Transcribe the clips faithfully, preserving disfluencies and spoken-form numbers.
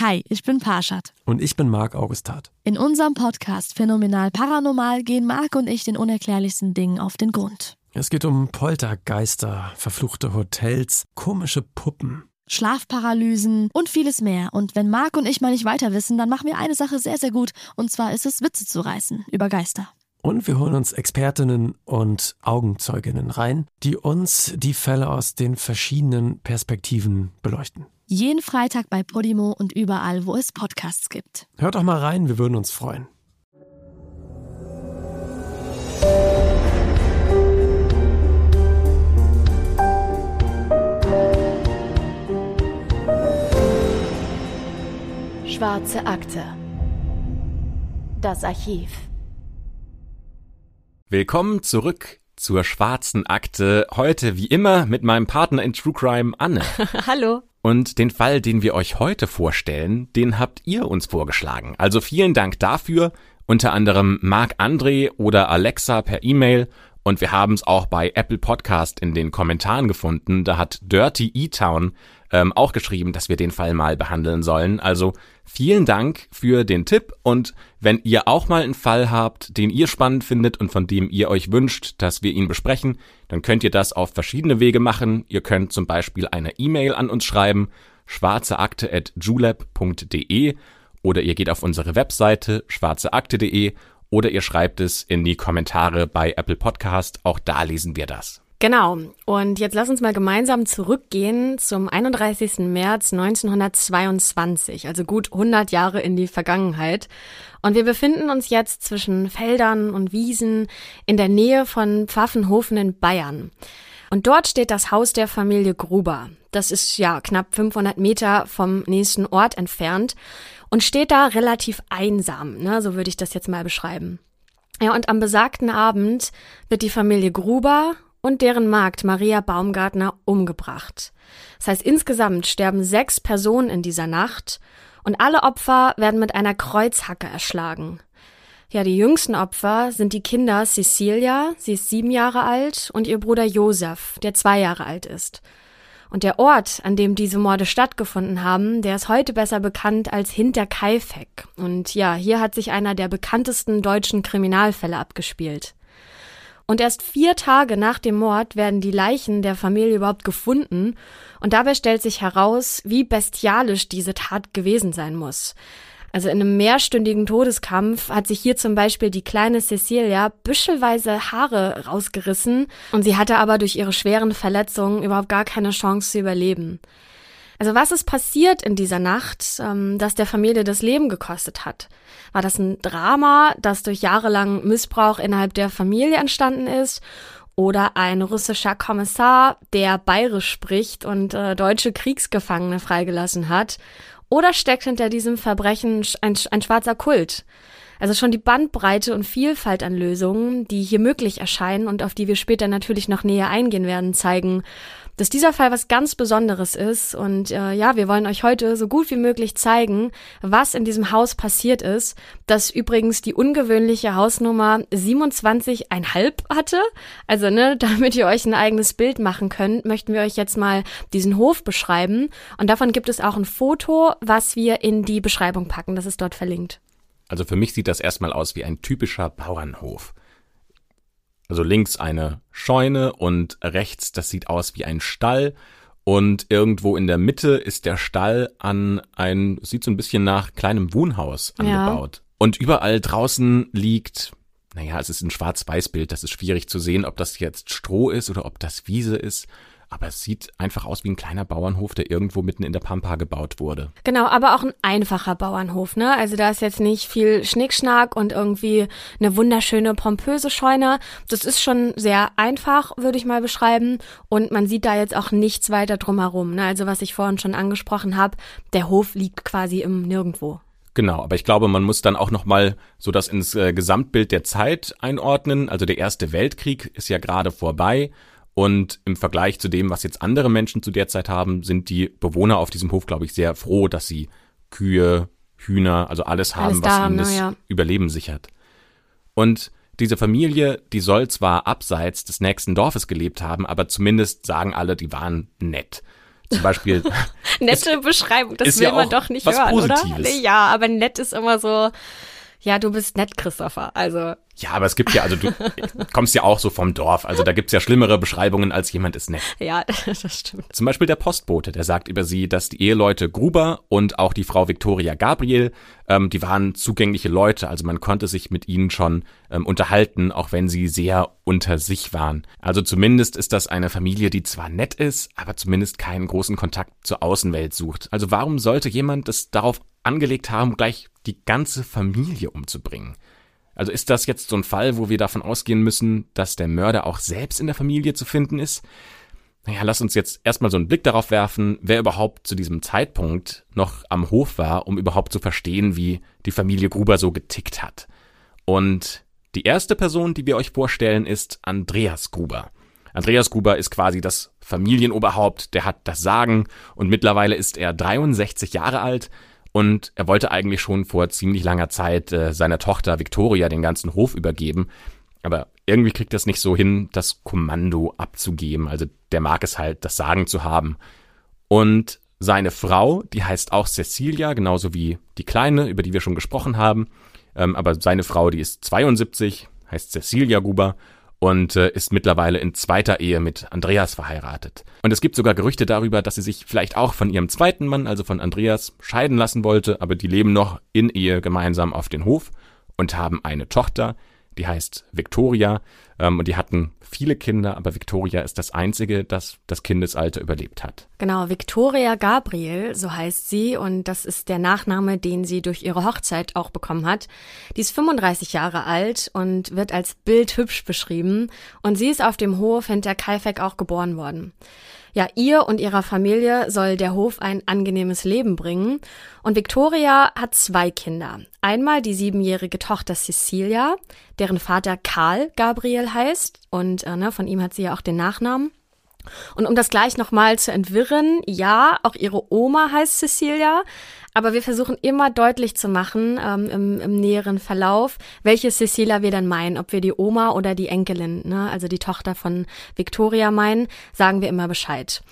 Hi, ich bin Parshad. Und ich bin Marc Augustat. In unserem Podcast Phänomenal Paranormal gehen Marc und ich den unerklärlichsten Dingen auf den Grund. Es geht um Poltergeister, verfluchte Hotels, komische Puppen, Schlafparalysen und vieles mehr. Und wenn Marc und ich mal nicht weiter wissen, dann machen wir eine Sache sehr, sehr gut. Und zwar ist es, Witze zu reißen über Geister. Und wir holen uns Expertinnen und Augenzeuginnen rein, die uns die Fälle aus den verschiedenen Perspektiven beleuchten. Jeden Freitag bei Podimo und überall, wo es Podcasts gibt. Hört doch mal rein, wir würden uns freuen. Schwarze Akte. Das Archiv. Willkommen zurück zur Schwarzen Akte. Heute wie immer mit meinem Partner in True Crime, Anne. Hallo. Und den Fall, den wir euch heute vorstellen, den habt ihr uns vorgeschlagen. Also vielen Dank dafür. Unter anderem Marc-André oder Alexa per E-Mail. Und wir haben es auch bei Apple Podcast in den Kommentaren gefunden. Da hat Dirty E-Town ähm, auch geschrieben, dass wir den Fall mal behandeln sollen. Also vielen Dank für den Tipp. Und wenn ihr auch mal einen Fall habt, den ihr spannend findet und von dem ihr euch wünscht, dass wir ihn besprechen, dann könnt ihr das auf verschiedene Wege machen. Ihr könnt zum Beispiel eine E-Mail an uns schreiben, schwarzeakte at julep punkt de, oder ihr geht auf unsere Webseite schwarzeakte punkt de oder ihr schreibt es in die Kommentare bei Apple Podcast. Auch da lesen wir das. Genau. Und jetzt lass uns mal gemeinsam zurückgehen zum einunddreißigsten März neunzehnhundertzweiundzwanzig, also gut hundert Jahre in die Vergangenheit. Und wir befinden uns jetzt zwischen Feldern und Wiesen in der Nähe von Pfaffenhofen in Bayern. Und dort steht das Haus der Familie Gruber. Das ist ja knapp fünfhundert Meter vom nächsten Ort entfernt und steht da relativ einsam, ne? So würde ich das jetzt mal beschreiben. Ja, und am besagten Abend wird die Familie Gruber und deren Magd Maria Baumgartner umgebracht. Das heißt, insgesamt sterben sechs Personen in dieser Nacht und alle Opfer werden mit einer Kreuzhacke erschlagen. Ja, die jüngsten Opfer sind die Kinder Cecilia, sie ist sieben Jahre alt, und ihr Bruder Josef, der zwei Jahre alt ist. Und der Ort, an dem diese Morde stattgefunden haben, der ist heute besser bekannt als Hinterkaifeck. Und ja, hier hat sich einer der bekanntesten deutschen Kriminalfälle abgespielt. Und erst vier Tage nach dem Mord werden die Leichen der Familie überhaupt gefunden. Und dabei stellt sich heraus, wie bestialisch diese Tat gewesen sein muss. Also in einem mehrstündigen Todeskampf hat sich hier zum Beispiel die kleine Cecilia büschelweise Haare rausgerissen und sie hatte aber durch ihre schweren Verletzungen überhaupt gar keine Chance zu überleben. Also was ist passiert in dieser Nacht, ähm, das der Familie das Leben gekostet hat? War das ein Drama, das durch jahrelangen Missbrauch innerhalb der Familie entstanden ist? Oder ein russischer Kommissar, der bayerisch spricht und äh, deutsche Kriegsgefangene freigelassen hat? Oder steckt hinter diesem Verbrechen ein, ein schwarzer Kult? Also schon die Bandbreite und Vielfalt an Lösungen, die hier möglich erscheinen und auf die wir später natürlich noch näher eingehen werden, zeigen, dass dieser Fall was ganz Besonderes ist. Und äh, ja, wir wollen euch heute so gut wie möglich zeigen, was in diesem Haus passiert ist, das übrigens die ungewöhnliche Hausnummer siebenundzwanzig Komma fünf hatte. Also ne, damit ihr euch ein eigenes Bild machen könnt, möchten wir euch jetzt mal diesen Hof beschreiben. Und davon gibt es auch ein Foto, was wir in die Beschreibung packen. Das ist dort verlinkt. Also für mich sieht das erstmal aus wie ein typischer Bauernhof. Also links eine Scheune und rechts, das sieht aus wie ein Stall. Und irgendwo in der Mitte ist der Stall an ein, sieht so ein bisschen nach kleinem Wohnhaus angebaut. Ja. Und überall draußen liegt, naja, es ist ein Schwarz-Weiß-Bild, das ist schwierig zu sehen, ob das jetzt Stroh ist oder ob das Wiese ist. Aber es sieht einfach aus wie ein kleiner Bauernhof, der irgendwo mitten in der Pampa gebaut wurde. Genau, aber auch ein einfacher Bauernhof, ne? Also da ist jetzt nicht viel Schnickschnack und irgendwie eine wunderschöne, pompöse Scheune. Das ist schon sehr einfach, würde ich mal beschreiben. Und man sieht da jetzt auch nichts weiter drumherum, ne? Also was ich vorhin schon angesprochen habe, der Hof liegt quasi im Nirgendwo. Genau, aber ich glaube, man muss dann auch nochmal so das ins äh, Gesamtbild der Zeit einordnen. Also der Erste Weltkrieg ist ja gerade vorbei. Und im Vergleich zu dem, was jetzt andere Menschen zu der Zeit haben, sind die Bewohner auf diesem Hof, glaube ich, sehr froh, dass sie Kühe, Hühner, also alles haben, alles was da, ihnen das ja. Überleben sichert. Und diese Familie, die soll zwar abseits des nächsten Dorfes gelebt haben, aber zumindest sagen alle, die waren nett. zum Beispiel. Nette Beschreibung, das ist will ja man auch doch nicht was hören, Positives. oder? Ja, aber nett ist immer so, ja, du bist nett, Christopher, also. Ja, aber es gibt ja, also du kommst ja auch so vom Dorf, also da gibt's ja schlimmere Beschreibungen als jemand ist nett. Ja, das stimmt. Zum Beispiel der Postbote, der sagt über sie, dass die Eheleute Gruber und auch die Frau Victoria Gabriel, ähm, die waren zugängliche Leute, also man konnte sich mit ihnen schon ähm, unterhalten, auch wenn sie sehr unter sich waren. Also zumindest ist das eine Familie, die zwar nett ist, aber zumindest keinen großen Kontakt zur Außenwelt sucht. Also warum sollte jemand es darauf angelegt haben, gleich die ganze Familie umzubringen? Also ist das jetzt so ein Fall, wo wir davon ausgehen müssen, dass der Mörder auch selbst in der Familie zu finden ist? Naja, lass uns jetzt erstmal so einen Blick darauf werfen, wer überhaupt zu diesem Zeitpunkt noch am Hof war, um überhaupt zu verstehen, wie die Familie Gruber so getickt hat. Und die erste Person, die wir euch vorstellen, ist Andreas Gruber. Andreas Gruber ist quasi das Familienoberhaupt, der hat das Sagen und mittlerweile ist er dreiundsechzig Jahre alt. Und er wollte eigentlich schon vor ziemlich langer Zeit äh, seiner Tochter Victoria den ganzen Hof übergeben. Aber irgendwie kriegt er es nicht so hin, das Kommando abzugeben. Also der mag es halt, das Sagen zu haben. Und seine Frau, die heißt auch Cecilia, genauso wie die Kleine, über die wir schon gesprochen haben. Ähm, aber seine Frau, die ist zweiundsiebzig, heißt Cecilia Gruber und äh, ist mittlerweile in zweiter Ehe mit Andreas verheiratet. Und es gibt sogar Gerüchte darüber, dass sie sich vielleicht auch von ihrem zweiten Mann, also von Andreas, scheiden lassen wollte, aber die leben noch in Ehe gemeinsam auf dem Hof und haben eine Tochter, die heißt Victoria, ähm, und die hatten viele Kinder, aber Victoria ist das einzige, das das Kindesalter überlebt hat. Genau, Victoria Gabriel, so heißt sie, und das ist der Nachname, den sie durch ihre Hochzeit auch bekommen hat. Die ist fünfunddreißig Jahre alt und wird als bildhübsch beschrieben und sie ist auf dem Hof hinter Kaifeck auch geboren worden. Ja, ihr und ihrer Familie soll der Hof ein angenehmes Leben bringen. Und Victoria hat zwei Kinder. Einmal die siebenjährige Tochter Cecilia, deren Vater Karl Gabriel heißt. Und äh, ne, von ihm hat sie ja auch den Nachnamen. Und um das gleich nochmal zu entwirren, ja, auch ihre Oma heißt Cecilia. Aber wir versuchen immer deutlich zu machen, ähm, im, im näheren Verlauf, welche Cecilia wir dann meinen. Ob wir die Oma oder die Enkelin, ne, also die Tochter von Victoria meinen, sagen wir immer Bescheid.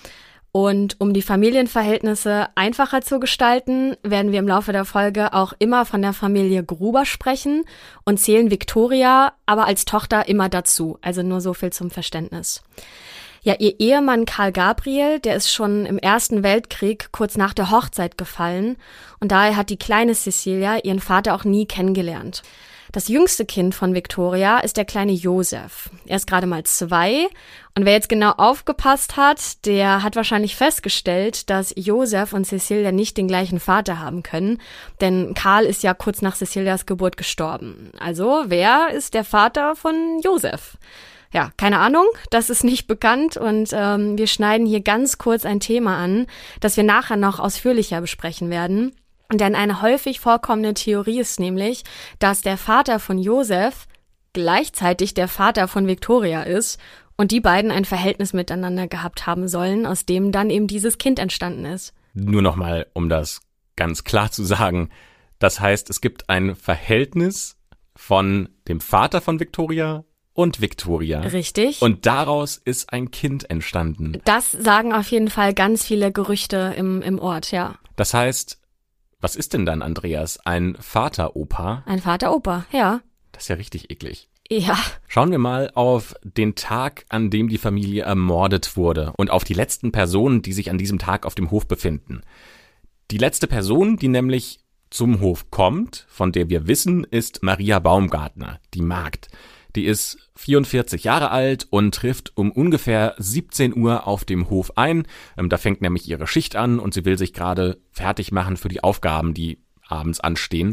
Und um die Familienverhältnisse einfacher zu gestalten, werden wir im Laufe der Folge auch immer von der Familie Gruber sprechen und zählen Victoria aber als Tochter immer dazu. Also nur so viel zum Verständnis. Ja, ihr Ehemann Karl Gabriel, der ist schon im Ersten Weltkrieg kurz nach der Hochzeit gefallen und daher hat die kleine Cecilia ihren Vater auch nie kennengelernt. Das jüngste Kind von Victoria ist der kleine Josef. Er ist gerade mal zwei und wer jetzt genau aufgepasst hat, der hat wahrscheinlich festgestellt, dass Josef und Cecilia nicht den gleichen Vater haben können, denn Karl ist ja kurz nach Cecilias Geburt gestorben. Also wer ist der Vater von Josef? Ja, keine Ahnung, das ist nicht bekannt und ähm, wir schneiden hier ganz kurz ein Thema an, das wir nachher noch ausführlicher besprechen werden. Denn eine häufig vorkommende Theorie ist nämlich, dass der Vater von Josef gleichzeitig der Vater von Victoria ist und die beiden ein Verhältnis miteinander gehabt haben sollen, aus dem dann eben dieses Kind entstanden ist. Nur nochmal, um das ganz klar zu sagen, das heißt, es gibt ein Verhältnis von dem Vater von Victoria und Victoria. Richtig. Und daraus ist ein Kind entstanden. Das sagen auf jeden Fall ganz viele Gerüchte im, im Ort, ja. Das heißt, was ist denn dann, Andreas? Ein Vater-Opa? Ein Vater-Opa, ja. Das ist ja richtig eklig. Ja. Schauen wir mal auf den Tag, an dem die Familie ermordet wurde und auf die letzten Personen, die sich an diesem Tag auf dem Hof befinden. Die letzte Person, die nämlich zum Hof kommt, von der wir wissen, ist Maria Baumgartner, die Magd. Die ist vierundvierzig Jahre alt und trifft um ungefähr siebzehn Uhr auf dem Hof ein. Ähm, da fängt nämlich ihre Schicht an und sie will sich gerade fertig machen für die Aufgaben, die abends anstehen.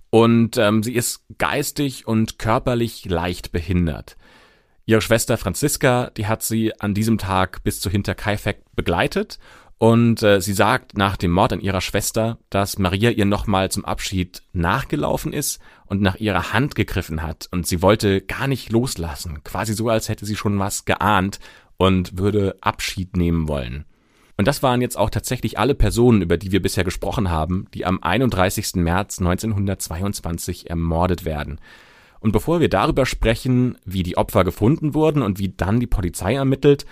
Und ähm, sie ist geistig und körperlich leicht behindert. Ihre Schwester Franziska, die hat sie an diesem Tag bis zu Hinterkaifeck begleitet. Und äh, sie sagt nach dem Mord an ihrer Schwester, dass Maria ihr nochmal zum Abschied nachgelaufen ist und nach ihrer Hand gegriffen hat. Und sie wollte gar nicht loslassen, quasi so, als hätte sie schon was geahnt und würde Abschied nehmen wollen. Und das waren jetzt auch tatsächlich alle Personen, über die wir bisher gesprochen haben, die am einunddreißigsten März neunzehnhundertzweiundzwanzig ermordet werden. Und bevor wir darüber sprechen, wie die Opfer gefunden wurden und wie dann die Polizei ermittelt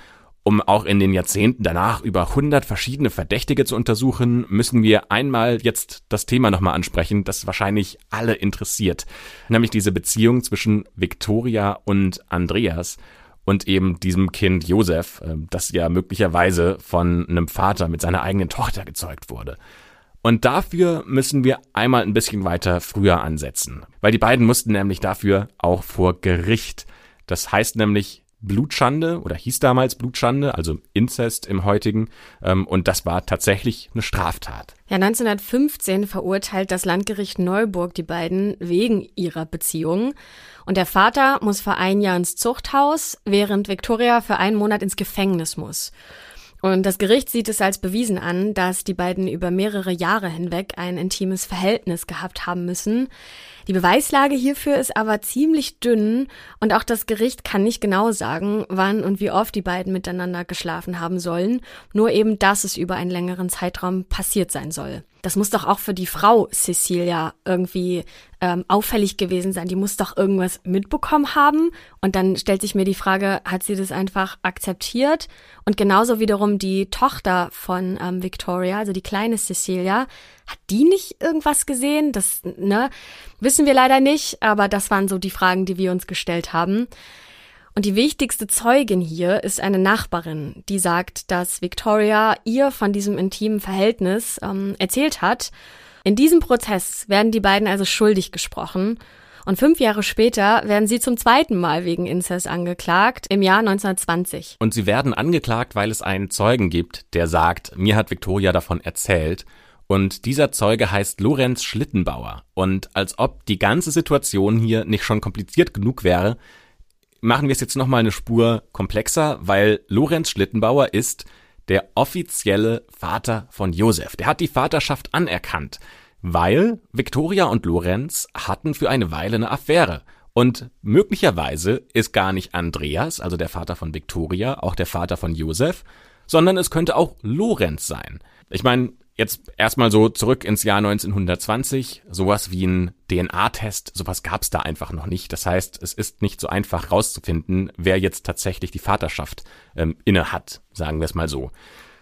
Um auch in den Jahrzehnten danach über hundert verschiedene Verdächtige zu untersuchen, müssen wir einmal jetzt das Thema nochmal ansprechen, das wahrscheinlich alle interessiert. Nämlich diese Beziehung zwischen Viktoria und Andreas und eben diesem Kind Josef, das ja möglicherweise von einem Vater mit seiner eigenen Tochter gezeugt wurde. Und dafür müssen wir einmal ein bisschen weiter früher ansetzen, weil die beiden mussten nämlich dafür auch vor Gericht. Das heißt nämlich Blutschande oder hieß damals Blutschande, also Inzest im heutigen, ähm, und das war tatsächlich eine Straftat. Ja, neunzehnhundertfünfzehn verurteilt das Landgericht Neuburg die beiden wegen ihrer Beziehung. Und der Vater muss für ein Jahr ins Zuchthaus, während Viktoria für einen Monat ins Gefängnis muss. Und das Gericht sieht es als bewiesen an, dass die beiden über mehrere Jahre hinweg ein intimes Verhältnis gehabt haben müssen. Die Beweislage hierfür ist aber ziemlich dünn und auch das Gericht kann nicht genau sagen, wann und wie oft die beiden miteinander geschlafen haben sollen, nur eben, dass es über einen längeren Zeitraum passiert sein soll. Das muss doch auch für die Frau Cecilia irgendwie ähm, auffällig gewesen sein. Die muss doch irgendwas mitbekommen haben. Und dann stellt sich mir die Frage, hat sie das einfach akzeptiert? Und genauso wiederum die Tochter von ähm, Victoria, also die kleine Cecilia, hat die nicht irgendwas gesehen? Das ne, wissen wir leider nicht, aber das waren so die Fragen, die wir uns gestellt haben. Und die wichtigste Zeugin hier ist eine Nachbarin, die sagt, dass Victoria ihr von diesem intimen Verhältnis ähm, erzählt hat. In diesem Prozess werden die beiden also schuldig gesprochen. Und fünf Jahre später werden sie zum zweiten Mal wegen Inzest angeklagt, im Jahr neunzehnhundertzwanzig. Und sie werden angeklagt, weil es einen Zeugen gibt, der sagt, mir hat Victoria davon erzählt. Und dieser Zeuge heißt Lorenz Schlittenbauer. Und als ob die ganze Situation hier nicht schon kompliziert genug wäre, machen wir es jetzt nochmal eine Spur komplexer, weil Lorenz Schlittenbauer ist der offizielle Vater von Josef. Der hat die Vaterschaft anerkannt, weil Victoria und Lorenz hatten für eine Weile eine Affäre. Und möglicherweise ist gar nicht Andreas, also der Vater von Victoria, auch der Vater von Josef, sondern es könnte auch Lorenz sein. Ich meine, jetzt erstmal so zurück ins Jahr neunzehnhundertzwanzig, sowas wie ein D N A-Test, sowas gab's da einfach noch nicht. Das heißt, es ist nicht so einfach rauszufinden, wer jetzt tatsächlich die Vaterschaft ähm, inne hat, sagen wir es mal so.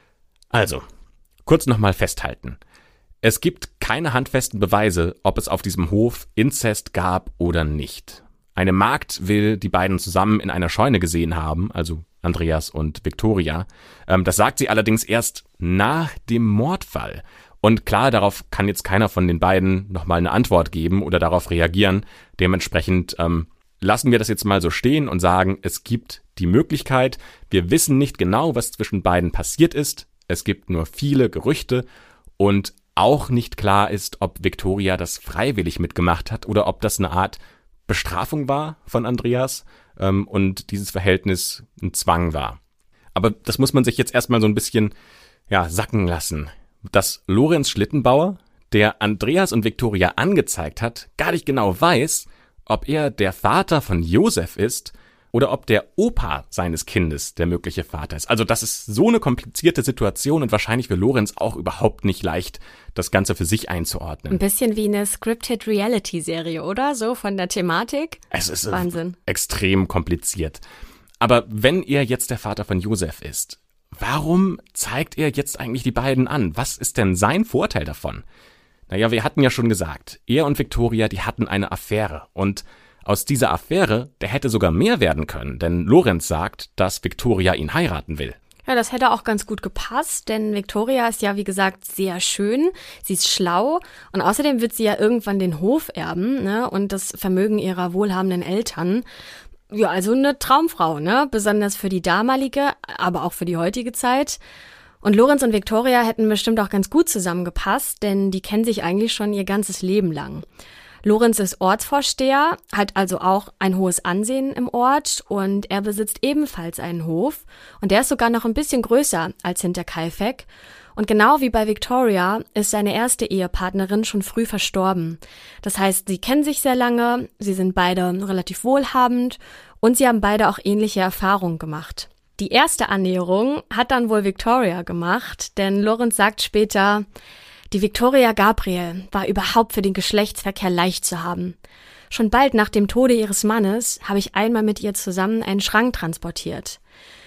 Also, kurz nochmal festhalten. Es gibt keine handfesten Beweise, ob es auf diesem Hof Inzest gab oder nicht. Eine Magd will die beiden zusammen in einer Scheune gesehen haben, also Andreas und Victoria. Ähm, das sagt sie allerdings erst nach dem Mordfall. Und klar, darauf kann jetzt keiner von den beiden nochmal eine Antwort geben oder darauf reagieren. Dementsprechend ähm, lassen wir das jetzt mal so stehen und sagen, es gibt die Möglichkeit, wir wissen nicht genau, was zwischen beiden passiert ist. Es gibt nur viele Gerüchte und auch nicht klar ist, ob Victoria das freiwillig mitgemacht hat oder ob das eine Art Bestrafung war von Andreas ähm, und dieses Verhältnis ein Zwang war. Aber das muss man sich jetzt erstmal so ein bisschen ja sacken lassen. Dass Lorenz Schlittenbauer, der Andreas und Victoria angezeigt hat, gar nicht genau weiß, ob er der Vater von Josef ist oder ob der Opa seines Kindes der mögliche Vater ist. Also das ist so eine komplizierte Situation und wahrscheinlich für Lorenz auch überhaupt nicht leicht, das Ganze für sich einzuordnen. Ein bisschen wie eine Scripted Reality-Serie, oder? So von der Thematik. Es ist Wahnsinn. Extrem kompliziert. Aber wenn er jetzt der Vater von Josef ist, warum zeigt er jetzt eigentlich die beiden an? Was ist denn sein Vorteil davon? Naja, wir hatten ja schon gesagt, er und Victoria, die hatten eine Affäre und aus dieser Affäre, der hätte sogar mehr werden können, denn Lorenz sagt, dass Victoria ihn heiraten will. Ja, das hätte auch ganz gut gepasst, denn Victoria ist ja, wie gesagt, sehr schön, sie ist schlau und außerdem wird sie ja irgendwann den Hof erben, ne, und das Vermögen ihrer wohlhabenden Eltern. Ja, also eine Traumfrau, ne, besonders für die damalige, aber auch für die heutige Zeit. Und Lorenz und Victoria hätten bestimmt auch ganz gut zusammengepasst, denn die kennen sich eigentlich schon ihr ganzes Leben lang. Lorenz ist Ortsvorsteher, hat also auch ein hohes Ansehen im Ort und er besitzt ebenfalls einen Hof und der ist sogar noch ein bisschen größer als Hinterkaifeck. Und genau wie bei Victoria ist seine erste Ehepartnerin schon früh verstorben. Das heißt, sie kennen sich sehr lange, sie sind beide relativ wohlhabend und sie haben beide auch ähnliche Erfahrungen gemacht. Die erste Annäherung hat dann wohl Victoria gemacht, denn Lorenz sagt später, die Victoria Gabriel war überhaupt für den Geschlechtsverkehr leicht zu haben. Schon bald nach dem Tode ihres Mannes habe ich einmal mit ihr zusammen einen Schrank transportiert.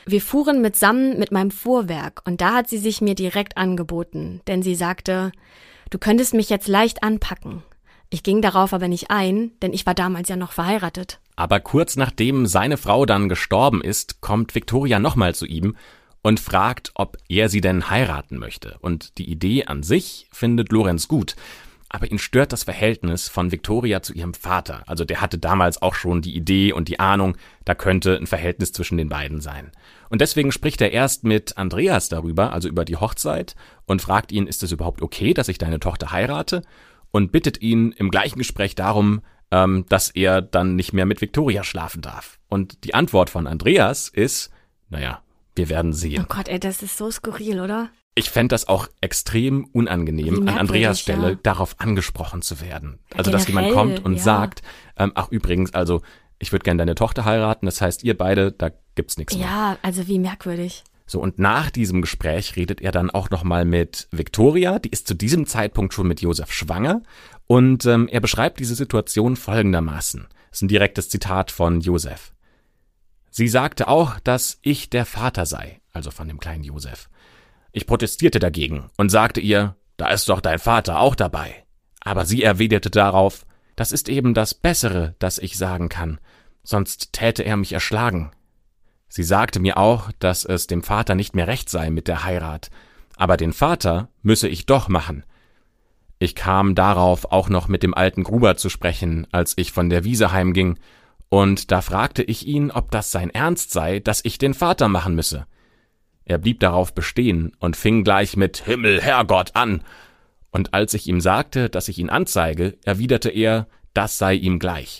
Wir fuhren mitsammen mit meinem Fuhrwerk und da hat sie sich mir direkt angeboten, denn sie sagte, du könntest mich jetzt leicht anpacken. Ich ging darauf aber nicht ein, denn ich war damals ja noch verheiratet. Aber kurz nachdem seine Frau dann gestorben ist, kommt Victoria nochmal zu ihm und fragt, ob er sie denn heiraten möchte. Und die Idee an sich findet Lorenz gut. Aber ihn stört das Verhältnis von Victoria zu ihrem Vater. Also der hatte damals auch schon die Idee und die Ahnung, da könnte ein Verhältnis zwischen den beiden sein. Und deswegen spricht er erst mit Andreas darüber, also über die Hochzeit, und fragt ihn, ist es überhaupt okay, dass ich deine Tochter heirate? Und bittet ihn im gleichen Gespräch darum, ähm, dass er dann nicht mehr mit Victoria schlafen darf. Und die Antwort von Andreas ist, naja, wir werden sehen. Oh Gott, ey, das ist so skurril, oder? Ich fände das auch extrem unangenehm, an Andreas Stelle ja. darauf angesprochen zu werden. Ja, also, dass jemand kommt und ja. sagt, ähm, ach übrigens, also ich würde gerne deine Tochter heiraten, das heißt, ihr beide, da gibt's nichts mehr. Ja, also wie merkwürdig. So, und nach diesem Gespräch redet er dann auch nochmal mit Victoria, die ist zu diesem Zeitpunkt schon mit Josef schwanger, und ähm, er beschreibt diese Situation folgendermaßen. Das ist ein direktes Zitat von Josef. Sie sagte auch, dass ich der Vater sei, also von dem kleinen Josef. Ich protestierte dagegen und sagte ihr, da ist doch dein Vater auch dabei. Aber sie erwiderte darauf, das ist eben das Bessere, das ich sagen kann, sonst täte er mich erschlagen. Sie sagte mir auch, dass es dem Vater nicht mehr recht sei mit der Heirat, aber den Vater müsse ich doch machen. Ich kam darauf auch noch mit dem alten Gruber zu sprechen, als ich von der Wiese heimging, und da fragte ich ihn, ob das sein Ernst sei, dass ich den Vater machen müsse. Er blieb darauf bestehen und fing gleich mit Himmel, Herrgott an, und als ich ihm sagte, dass ich ihn anzeige, erwiderte er, das sei ihm gleich.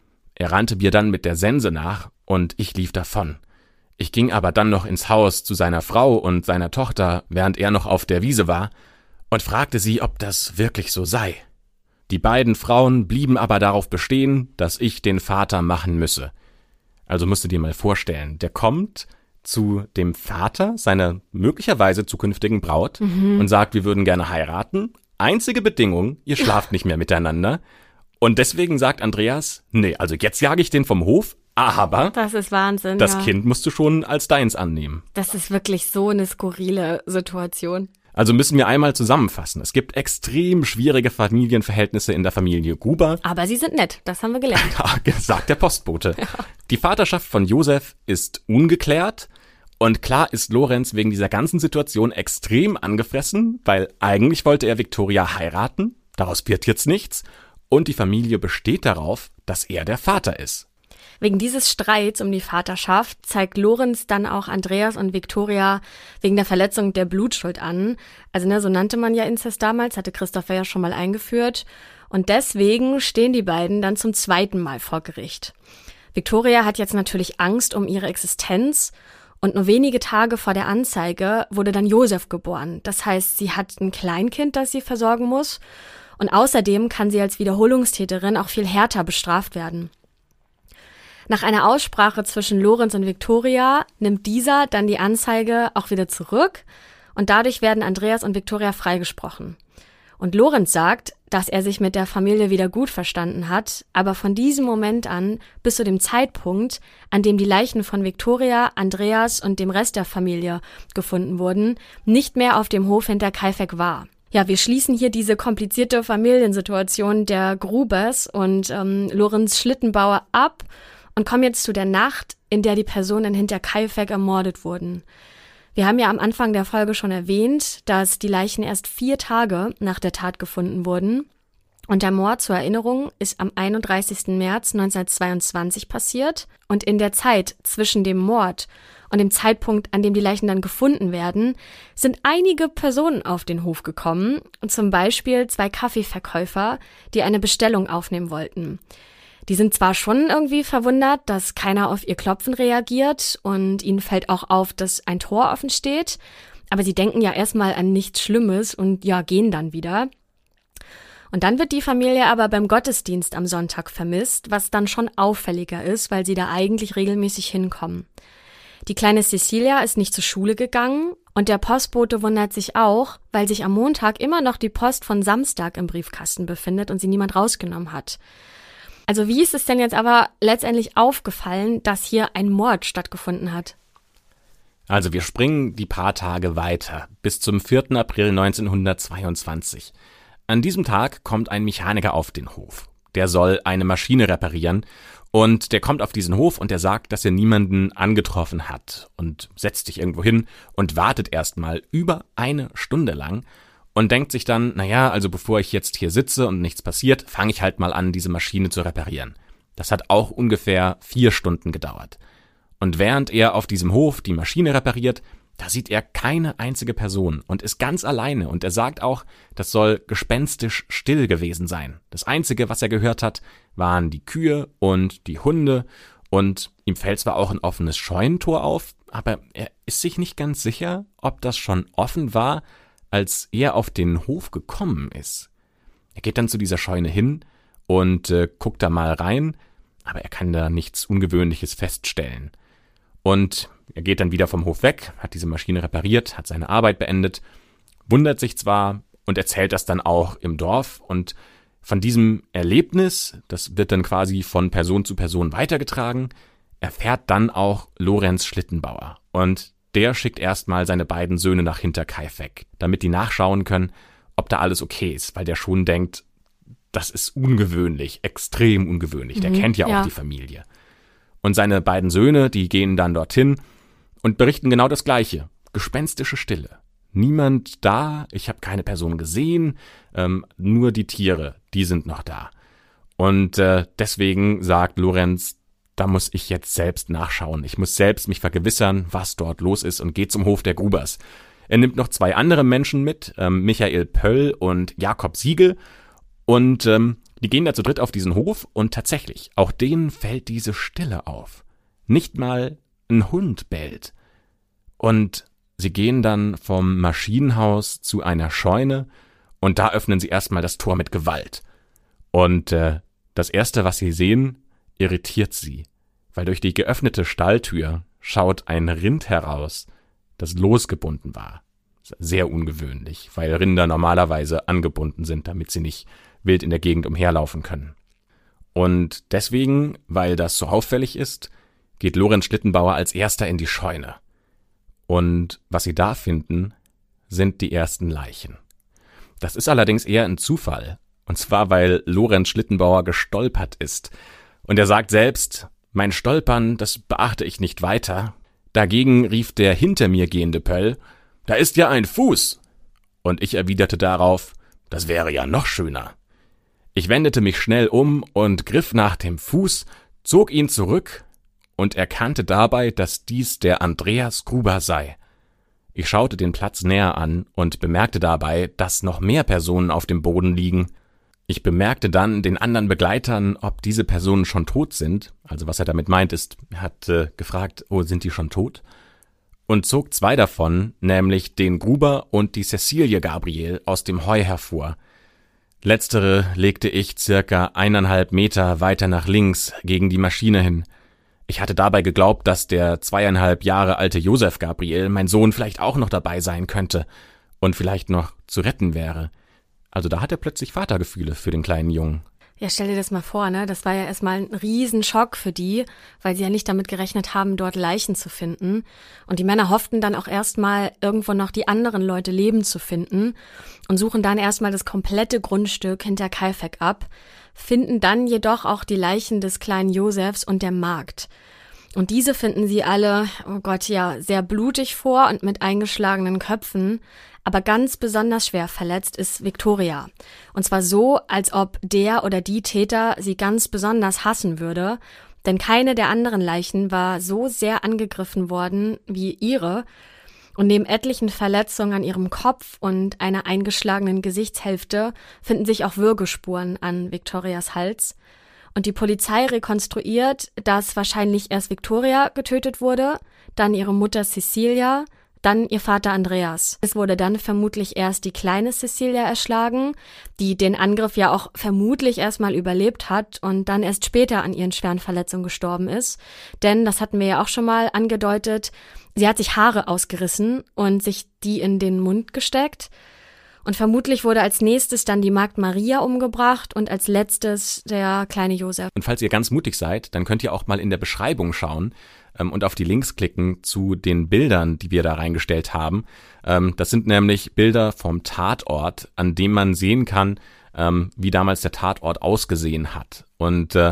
Er rannte mir dann mit der Sense nach, und ich lief davon. Ich ging aber dann noch ins Haus zu seiner Frau und seiner Tochter, während er noch auf der Wiese war, und fragte sie, ob das wirklich so sei. Die beiden Frauen blieben aber darauf bestehen, dass ich den Vater machen müsse. Also musst du dir mal vorstellen, der kommt zu dem Vater seiner möglicherweise zukünftigen Braut mhm. und sagt, wir würden gerne heiraten. Einzige Bedingung, ihr schlaft nicht mehr miteinander. Und deswegen sagt Andreas, nee, also jetzt jage ich den vom Hof, aber das ist Wahnsinn. Das ja. Kind musst du schon als deins annehmen. Das ist wirklich so eine skurrile Situation. Also müssen wir einmal zusammenfassen. Es gibt extrem schwierige Familienverhältnisse in der Familie Gruber. Aber sie sind nett, das haben wir gelernt. Ja, sagt der Postbote. Ja. Die Vaterschaft von Josef ist ungeklärt. Und klar ist Lorenz wegen dieser ganzen Situation extrem angefressen, weil eigentlich wollte er Victoria heiraten. Daraus wird jetzt nichts. Und die Familie besteht darauf, dass er der Vater ist. Wegen dieses Streits um die Vaterschaft zeigt Lorenz dann auch Andreas und Victoria wegen der Verletzung der Blutschuld an. Also ne, so nannte man ja Inzest damals, hatte Christopher ja schon mal eingeführt. Und deswegen stehen die beiden dann zum zweiten Mal vor Gericht. Victoria hat jetzt natürlich Angst um ihre Existenz. Und nur wenige Tage vor der Anzeige wurde dann Josef geboren. Das heißt, sie hat ein Kleinkind, das sie versorgen muss. Und außerdem kann sie als Wiederholungstäterin auch viel härter bestraft werden. Nach einer Aussprache zwischen Lorenz und Victoria nimmt dieser dann die Anzeige auch wieder zurück und dadurch werden Andreas und Victoria freigesprochen. Und Lorenz sagt, dass er sich mit der Familie wieder gut verstanden hat, aber von diesem Moment an bis zu dem Zeitpunkt, an dem die Leichen von Victoria, Andreas und dem Rest der Familie gefunden wurden, nicht mehr auf dem Hof hinter Kaifeck war. Ja, wir schließen hier diese komplizierte Familiensituation der Grubers und ähm, Lorenz Schlittenbauer ab und kommen jetzt zu der Nacht, in der die Personen hinter Kaifeck ermordet wurden. Wir haben ja am Anfang der Folge schon erwähnt, dass die Leichen erst vier Tage nach der Tat gefunden wurden. Und der Mord, zur Erinnerung, ist am einunddreißigsten März neunzehnhundertzweiundzwanzig passiert. Und in der Zeit zwischen dem Mord und dem Zeitpunkt, an dem die Leichen dann gefunden werden, sind einige Personen auf den Hof gekommen. Und zum Beispiel zwei Kaffeeverkäufer, die eine Bestellung aufnehmen wollten. Die sind zwar schon irgendwie verwundert, dass keiner auf ihr Klopfen reagiert und ihnen fällt auch auf, dass ein Tor offen steht, aber sie denken ja erstmal an nichts Schlimmes und ja, gehen dann wieder. Und dann wird die Familie aber beim Gottesdienst am Sonntag vermisst, was dann schon auffälliger ist, weil sie da eigentlich regelmäßig hinkommen. Die kleine Cecilia ist nicht zur Schule gegangen und der Postbote wundert sich auch, weil sich am Montag immer noch die Post von Samstag im Briefkasten befindet und sie niemand rausgenommen hat. Also wie ist es denn jetzt aber letztendlich aufgefallen, dass hier ein Mord stattgefunden hat? Also wir springen die paar Tage weiter, bis zum vierten April neunzehnhundertzweiundzwanzig. An diesem Tag kommt ein Mechaniker auf den Hof. Der soll eine Maschine reparieren und der kommt auf diesen Hof und der sagt, dass er niemanden angetroffen hat und setzt sich irgendwo hin und wartet erstmal über eine Stunde lang und denkt sich dann, naja, also bevor ich jetzt hier sitze und nichts passiert, fange ich halt mal an, diese Maschine zu reparieren. Das hat auch ungefähr vier Stunden gedauert. Und während er auf diesem Hof die Maschine repariert, da sieht er keine einzige Person und ist ganz alleine. Und er sagt auch, das soll gespenstisch still gewesen sein. Das Einzige, was er gehört hat, waren die Kühe und die Hunde. Und ihm fällt zwar auch ein offenes Scheunentor auf, aber er ist sich nicht ganz sicher, ob das schon offen war, als er auf den Hof gekommen ist. Er geht dann zu dieser Scheune hin und äh, guckt da mal rein, aber er kann da nichts Ungewöhnliches feststellen. Und er geht dann wieder vom Hof weg, hat diese Maschine repariert, hat seine Arbeit beendet, wundert sich zwar und erzählt das dann auch im Dorf. Und von diesem Erlebnis, das wird dann quasi von Person zu Person weitergetragen, erfährt dann auch Lorenz Schlittenbauer. Und der schickt erstmal seine beiden Söhne nach Hinterkaifeck, damit die nachschauen können, ob da alles okay ist, weil der schon denkt, das ist ungewöhnlich, extrem ungewöhnlich. Der mhm, kennt ja auch ja. die Familie. Und seine beiden Söhne, die gehen dann dorthin und berichten genau das Gleiche. Gespenstische Stille. Niemand da, ich habe keine Person gesehen, ähm, nur die Tiere, die sind noch da. Und äh, deswegen sagt Lorenz, da muss ich jetzt selbst nachschauen. Ich muss selbst mich vergewissern, was dort los ist und geht zum Hof der Grubers. Er nimmt noch zwei andere Menschen mit, ähm, Michael Pöll und Jakob Siegel. Und ähm, die gehen da zu dritt auf diesen Hof und tatsächlich, auch denen fällt diese Stille auf. Nicht mal ein Hund bellt. Und sie gehen dann vom Maschinenhaus zu einer Scheune und da öffnen sie erstmal das Tor mit Gewalt. Und äh, das Erste, was sie sehen, irritiert sie, weil durch die geöffnete Stalltür schaut ein Rind heraus, das losgebunden war. Sehr ungewöhnlich, weil Rinder normalerweise angebunden sind, damit sie nicht wild in der Gegend umherlaufen können. Und deswegen, weil das so auffällig ist, geht Lorenz Schlittenbauer als erster in die Scheune. Und was sie da finden, sind die ersten Leichen. Das ist allerdings eher ein Zufall, und zwar, weil Lorenz Schlittenbauer gestolpert ist. Und er sagt selbst, mein Stolpern, das beachte ich nicht weiter. Dagegen rief der hinter mir gehende Pöll, da ist ja ein Fuß. Und ich erwiderte darauf, das wäre ja noch schöner. Ich wendete mich schnell um und griff nach dem Fuß, zog ihn zurück und erkannte dabei, dass dies der Andreas Gruber sei. Ich schaute den Platz näher an und bemerkte dabei, dass noch mehr Personen auf dem Boden liegen. Ich bemerkte dann den anderen Begleitern, ob diese Personen schon tot sind. Also was er damit meint ist, er hat äh, gefragt, oh, sind die schon tot? Und zog zwei davon, nämlich den Gruber und die Cäcilie Gabriel, aus dem Heu hervor. Letztere legte ich circa eineinhalb Meter weiter nach links gegen die Maschine hin. Ich hatte dabei geglaubt, dass der zweieinhalb Jahre alte Josef Gabriel, mein Sohn, vielleicht auch noch dabei sein könnte und vielleicht noch zu retten wäre. Also da hat er plötzlich Vatergefühle für den kleinen Jungen. Ja, stell dir das mal vor, ne? Das war ja erstmal ein Riesenschock für die, weil sie ja nicht damit gerechnet haben, dort Leichen zu finden. Und die Männer hofften dann auch erstmal, irgendwo noch die anderen Leute lebend zu finden und suchen dann erstmal das komplette Grundstück hinter Kaifeck ab, finden dann jedoch auch die Leichen des kleinen Josefs und der Magd. Und diese finden sie alle, oh Gott, ja, sehr blutig vor und mit eingeschlagenen Köpfen. Aber ganz besonders schwer verletzt ist Viktoria. Und zwar so, als ob der oder die Täter sie ganz besonders hassen würde. Denn keine der anderen Leichen war so sehr angegriffen worden wie ihre. Und neben etlichen Verletzungen an ihrem Kopf und einer eingeschlagenen Gesichtshälfte finden sich auch Würgespuren an Viktorias Hals. Und die Polizei rekonstruiert, dass wahrscheinlich erst Viktoria getötet wurde, dann ihre Mutter Cäcilia, dann ihr Vater Andreas. Es wurde dann vermutlich erst die kleine Cäcilia erschlagen, die den Angriff ja auch vermutlich erstmal überlebt hat und dann erst später an ihren schweren Verletzungen gestorben ist. Denn, das hatten wir ja auch schon mal angedeutet, sie hat sich Haare ausgerissen und sich die in den Mund gesteckt. Und vermutlich wurde als nächstes dann die Magd Maria umgebracht und als letztes der kleine Josef. Und falls ihr ganz mutig seid, dann könnt ihr auch mal in der Beschreibung schauen. ähm, und auf die Links klicken zu den Bildern, die wir da reingestellt haben. Ähm, das sind nämlich Bilder vom Tatort, an dem man sehen kann, ähm, wie damals der Tatort ausgesehen hat. Und äh,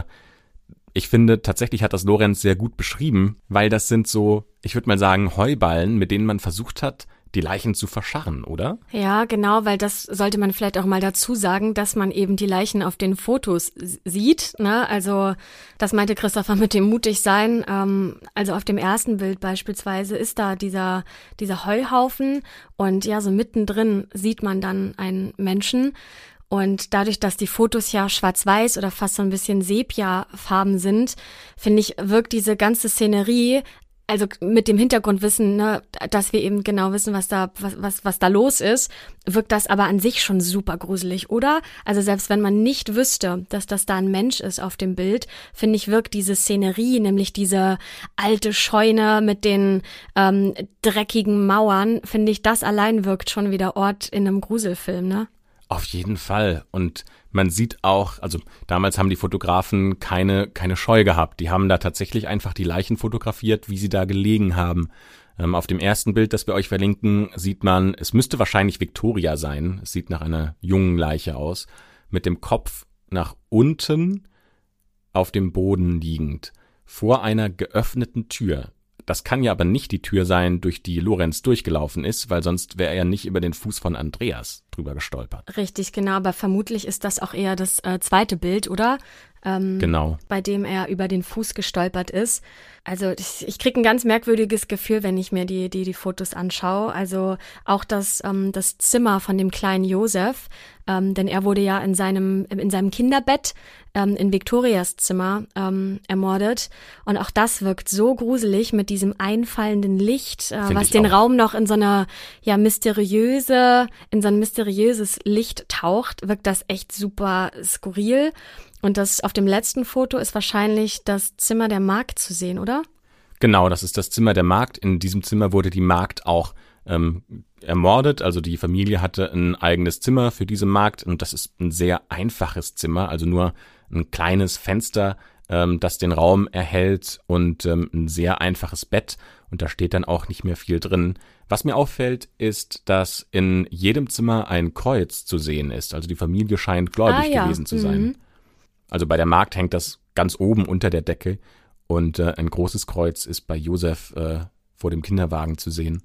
ich finde, tatsächlich hat das Lorenz sehr gut beschrieben, weil das sind so, ich würde mal sagen, Heuballen, mit denen man versucht hat, die Leichen zu verscharren, oder? Ja, genau, weil das sollte man vielleicht auch mal dazu sagen, dass man eben die Leichen auf den Fotos sieht, ne? Also das meinte Christopher mit dem mutig sein. Ähm, also auf dem ersten Bild beispielsweise ist da dieser dieser Heuhaufen und ja, so mittendrin sieht man dann einen Menschen. Und dadurch, dass die Fotos ja schwarz-weiß oder fast so ein bisschen Sepia-Farben sind, finde ich, wirkt diese ganze Szenerie, also mit dem Hintergrundwissen, ne, dass wir eben genau wissen, was da, was, was, was da los ist, wirkt das aber an sich schon super gruselig, oder? Also selbst wenn man nicht wüsste, dass das da ein Mensch ist auf dem Bild, finde ich, wirkt diese Szenerie, nämlich diese alte Scheune mit den ähm, dreckigen Mauern, finde ich, das allein wirkt schon wie der Ort in einem Gruselfilm, ne? Auf jeden Fall. Und man sieht auch, also damals haben die Fotografen keine keine Scheu gehabt. Die haben da tatsächlich einfach die Leichen fotografiert, wie sie da gelegen haben. Ähm, auf dem ersten Bild, das wir euch verlinken, sieht man, es müsste wahrscheinlich Victoria sein. Es sieht nach einer jungen Leiche aus, mit dem Kopf nach unten auf dem Boden liegend, vor einer geöffneten Tür. Das kann ja aber nicht die Tür sein, durch die Lorenz durchgelaufen ist, weil sonst wäre er ja nicht über den Fuß von Andreas drüber gestolpert. Richtig, genau, aber vermutlich ist das auch eher das äh, zweite Bild, oder? Ähm, genau. Bei dem er über den Fuß gestolpert ist. Also ich, ich kriege ein ganz merkwürdiges Gefühl, wenn ich mir die die die Fotos anschaue. Also auch das ähm, das Zimmer von dem kleinen Josef, ähm, denn er wurde ja in seinem in seinem Kinderbett ähm, in Victorias Zimmer ähm, ermordet. Und auch das wirkt so gruselig mit diesem einfallenden Licht, äh, was den auch. Raum noch in so eine ja mysteriöse in so ein mysteriöses Licht taucht. Wirkt das echt super skurril. Und das auf dem letzten Foto ist wahrscheinlich das Zimmer der Magd zu sehen, oder? Genau, das ist das Zimmer der Magd. In diesem Zimmer wurde die Magd auch ähm, ermordet. Also die Familie hatte ein eigenes Zimmer für diese Magd. Und das ist ein sehr einfaches Zimmer, also nur ein kleines Fenster, ähm, das den Raum erhält und ähm, ein sehr einfaches Bett. Und da steht dann auch nicht mehr viel drin. Was mir auffällt, ist, dass in jedem Zimmer ein Kreuz zu sehen ist. Also die Familie scheint gläubig ah, ja. gewesen zu sein. Mhm. Also bei der Magd hängt das ganz oben unter der Decke und äh, ein großes Kreuz ist bei Josef äh, vor dem Kinderwagen zu sehen.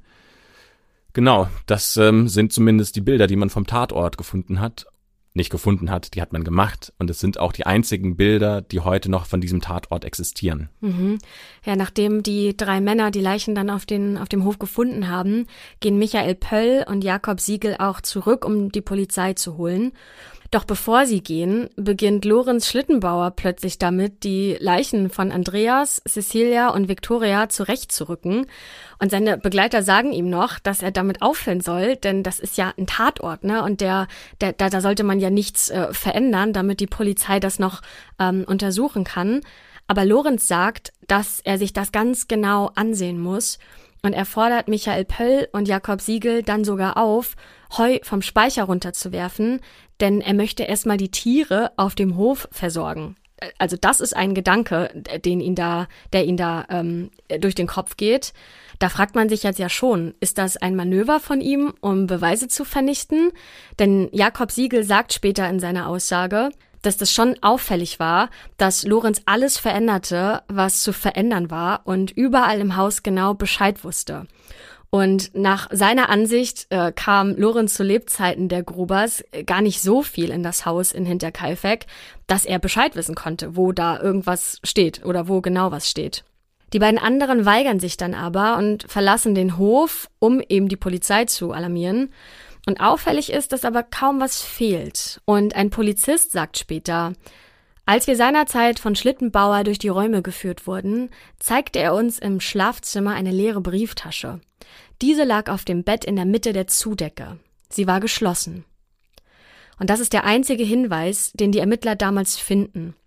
Genau, das ähm, sind zumindest die Bilder, die man vom Tatort gefunden hat. Nicht gefunden hat, die hat man gemacht. Und es sind auch die einzigen Bilder, die heute noch von diesem Tatort existieren. Mhm. Ja, nachdem die drei Männer die Leichen dann auf, den, auf dem Hof gefunden haben, gehen Michael Pöll und Jakob Siegel auch zurück, um die Polizei zu holen. Doch bevor sie gehen, beginnt Lorenz Schlittenbauer plötzlich damit, die Leichen von Andreas, Cecilia und Victoria zurechtzurücken. Und seine Begleiter sagen ihm noch, dass er damit aufhören soll, denn das ist ja ein Tatort, ne? Und der, der, da, da sollte man ja nichts äh, verändern, damit die Polizei das noch ähm, untersuchen kann. Aber Lorenz sagt, dass er sich das ganz genau ansehen muss. Und er fordert Michael Pöll und Jakob Siegel dann sogar auf, Heu vom Speicher runterzuwerfen, denn er möchte erstmal die Tiere auf dem Hof versorgen. Also das ist ein Gedanke, den ihn da, der ihn da ähm, durch den Kopf geht. Da fragt man sich jetzt ja schon, ist das ein Manöver von ihm, um Beweise zu vernichten? Denn Jakob Siegel sagt später in seiner Aussage, dass das schon auffällig war, dass Lorenz alles veränderte, was zu verändern war und überall im Haus genau Bescheid wusste. Und nach seiner Ansicht äh, kam Lorenz zu Lebzeiten der Grubers gar nicht so viel in das Haus in Hinterkaifeck, dass er Bescheid wissen konnte, wo da irgendwas steht oder wo genau was steht. Die beiden anderen weigern sich dann aber und verlassen den Hof, um eben die Polizei zu alarmieren. Und auffällig ist, dass aber kaum was fehlt. Und ein Polizist sagt später, als wir seinerzeit von Schlittenbauer durch die Räume geführt wurden, zeigte er uns im Schlafzimmer eine leere Brieftasche. Diese lag auf dem Bett in der Mitte der Zudecke. Sie war geschlossen. Und das ist der einzige Hinweis, den die Ermittler damals finden.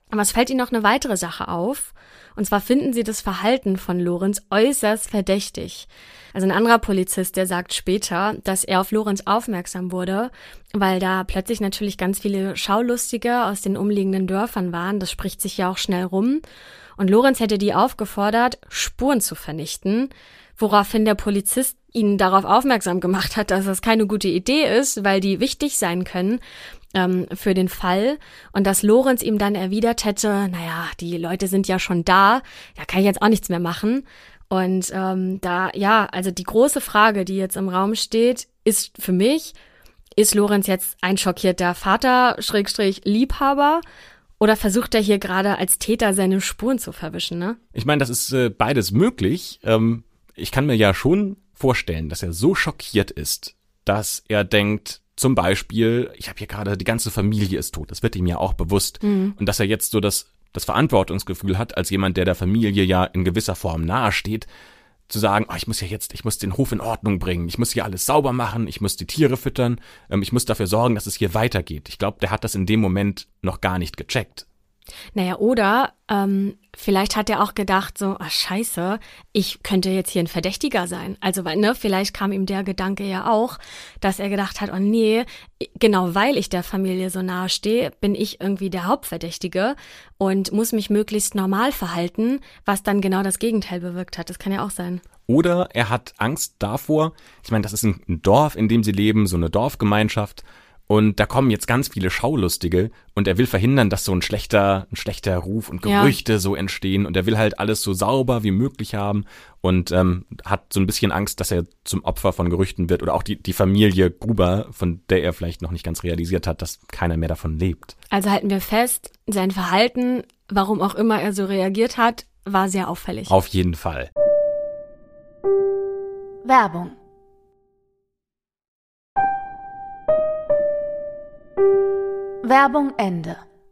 Aber es fällt ihnen noch eine weitere Sache auf. Und zwar finden sie das Verhalten von Lorenz äußerst verdächtig. Also ein anderer Polizist, der sagt später, dass er auf Lorenz aufmerksam wurde, weil da plötzlich natürlich ganz viele Schaulustige aus den umliegenden Dörfern waren. Das spricht sich ja auch schnell rum. Und Lorenz hätte die aufgefordert, Spuren zu vernichten, woraufhin der Polizist ihn darauf aufmerksam gemacht hat, dass das keine gute Idee ist, weil die wichtig sein können ähm, für den Fall. Und dass Lorenz ihm dann erwidert hätte, naja, die Leute sind ja schon da, da kann ich jetzt auch nichts mehr machen. Und ähm, da, ja, also die große Frage, die jetzt im Raum steht, ist für mich, ist Lorenz jetzt ein schockierter Vater, Schrägstrich Liebhaber, oder versucht er hier gerade als Täter seine Spuren zu verwischen, ne? Ich meine, das ist äh, beides möglich. Ähm, ich kann mir ja schon vorstellen, dass er so schockiert ist, dass er denkt, zum Beispiel, ich habe hier gerade, die ganze Familie ist tot. Das wird ihm ja auch bewusst. Mhm. Und dass er jetzt so das, das Verantwortungsgefühl hat, als jemand, der der Familie ja in gewisser Form nahesteht, zu sagen, oh, ich muss ja jetzt, ich muss den Hof in Ordnung bringen, ich muss hier alles sauber machen, ich muss die Tiere füttern, ähm, ich muss dafür sorgen, dass es hier weitergeht. Ich glaube, der hat das in dem Moment noch gar nicht gecheckt. Naja, oder ähm, vielleicht hat er auch gedacht so, ach scheiße, ich könnte jetzt hier ein Verdächtiger sein. Also, weil, ne, vielleicht kam ihm der Gedanke ja auch, dass er gedacht hat, oh nee, genau weil ich der Familie so nahe stehe, bin ich irgendwie der Hauptverdächtige und muss mich möglichst normal verhalten, was dann genau das Gegenteil bewirkt hat. Das kann ja auch sein. Oder er hat Angst davor, ich meine, das ist ein Dorf, in dem sie leben, so eine Dorfgemeinschaft, und da kommen jetzt ganz viele Schaulustige und er will verhindern, dass so ein schlechter, ein schlechter Ruf und Gerüchte ja. so entstehen, und er will halt alles so sauber wie möglich haben und ähm, hat so ein bisschen Angst, dass er zum Opfer von Gerüchten wird, oder auch die, die Familie Gruber, von der er vielleicht noch nicht ganz realisiert hat, dass keiner mehr davon lebt. Also halten wir fest, sein Verhalten, warum auch immer er so reagiert hat, war sehr auffällig. Auf jeden Fall. Werbung. Werbung Ende.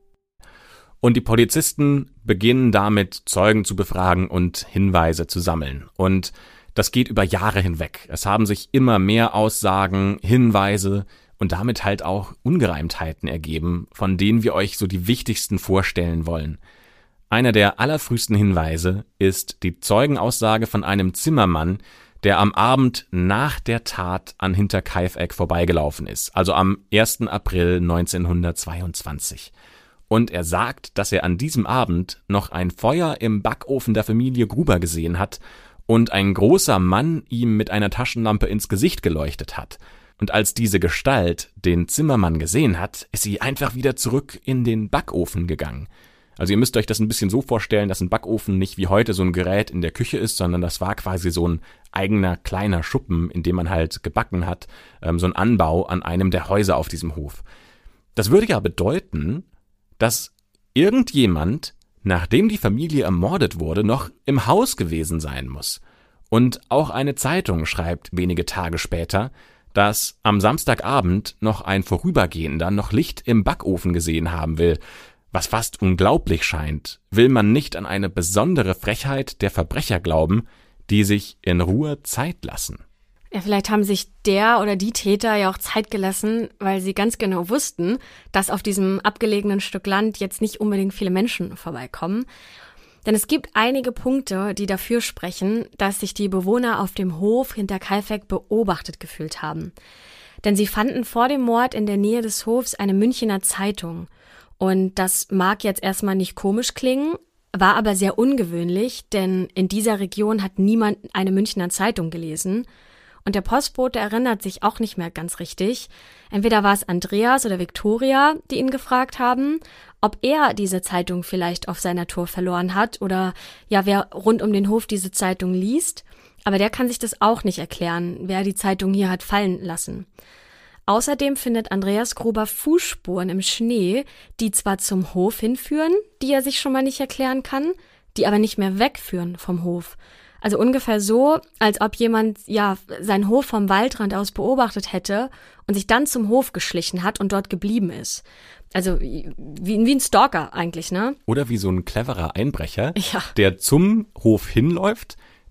Und die Polizisten beginnen damit, Zeugen zu befragen und Hinweise zu sammeln. Und das geht über Jahre hinweg. Es haben sich immer mehr Aussagen, Hinweise und damit halt auch Ungereimtheiten ergeben, von denen wir euch so die wichtigsten vorstellen wollen. Einer der allerfrühesten Hinweise ist die Zeugenaussage von einem Zimmermann, der am Abend nach der Tat an Hinterkaifeck vorbeigelaufen ist, also am ersten April neunzehnhundertzweiundzwanzig. Und er sagt, dass er an diesem Abend noch ein Feuer im Backofen der Familie Gruber gesehen hat und ein großer Mann ihm mit einer Taschenlampe ins Gesicht geleuchtet hat. Und als diese Gestalt den Zimmermann gesehen hat, ist sie einfach wieder zurück in den Backofen gegangen. Also ihr müsst euch das ein bisschen so vorstellen, dass ein Backofen nicht wie heute so ein Gerät in der Küche ist, sondern das war quasi so ein eigener kleiner Schuppen, in dem man halt gebacken hat, ähm, so ein Anbau an einem der Häuser auf diesem Hof. Das würde ja bedeuten, dass irgendjemand, nachdem die Familie ermordet wurde, noch im Haus gewesen sein muss. Und auch eine Zeitung schreibt wenige Tage später, dass am Samstagabend noch ein Vorübergehender noch Licht im Backofen gesehen haben will. Was fast unglaublich scheint, will man nicht an eine besondere Frechheit der Verbrecher glauben, die sich in Ruhe Zeit lassen. Ja, vielleicht haben sich der oder die Täter ja auch Zeit gelassen, weil sie ganz genau wussten, dass auf diesem abgelegenen Stück Land jetzt nicht unbedingt viele Menschen vorbeikommen. Denn es gibt einige Punkte, die dafür sprechen, dass sich die Bewohner auf dem Hof Hinterkaifeck beobachtet gefühlt haben. Denn sie fanden vor dem Mord in der Nähe des Hofs eine Münchener Zeitung. Und das mag jetzt erstmal nicht komisch klingen, war aber sehr ungewöhnlich, denn in dieser Region hat niemand eine Münchner Zeitung gelesen. Und der Postbote erinnert sich auch nicht mehr ganz richtig. Entweder war es Andreas oder Viktoria, die ihn gefragt haben, ob er diese Zeitung vielleicht auf seiner Tour verloren hat oder ja, wer rund um den Hof diese Zeitung liest. Aber der kann sich das auch nicht erklären, wer die Zeitung hier hat fallen lassen. Außerdem findet Andreas Gruber Fußspuren im Schnee, die zwar zum Hof hinführen, die er sich schon mal nicht erklären kann, die aber nicht mehr wegführen vom Hof. Also ungefähr so, als ob jemand ja seinen Hof vom Waldrand aus beobachtet hätte und sich dann zum Hof geschlichen hat und dort geblieben ist. Also wie, wie ein Stalker eigentlich, ne? Oder wie so ein cleverer Einbrecher, ja. der zum Hof hinläuft,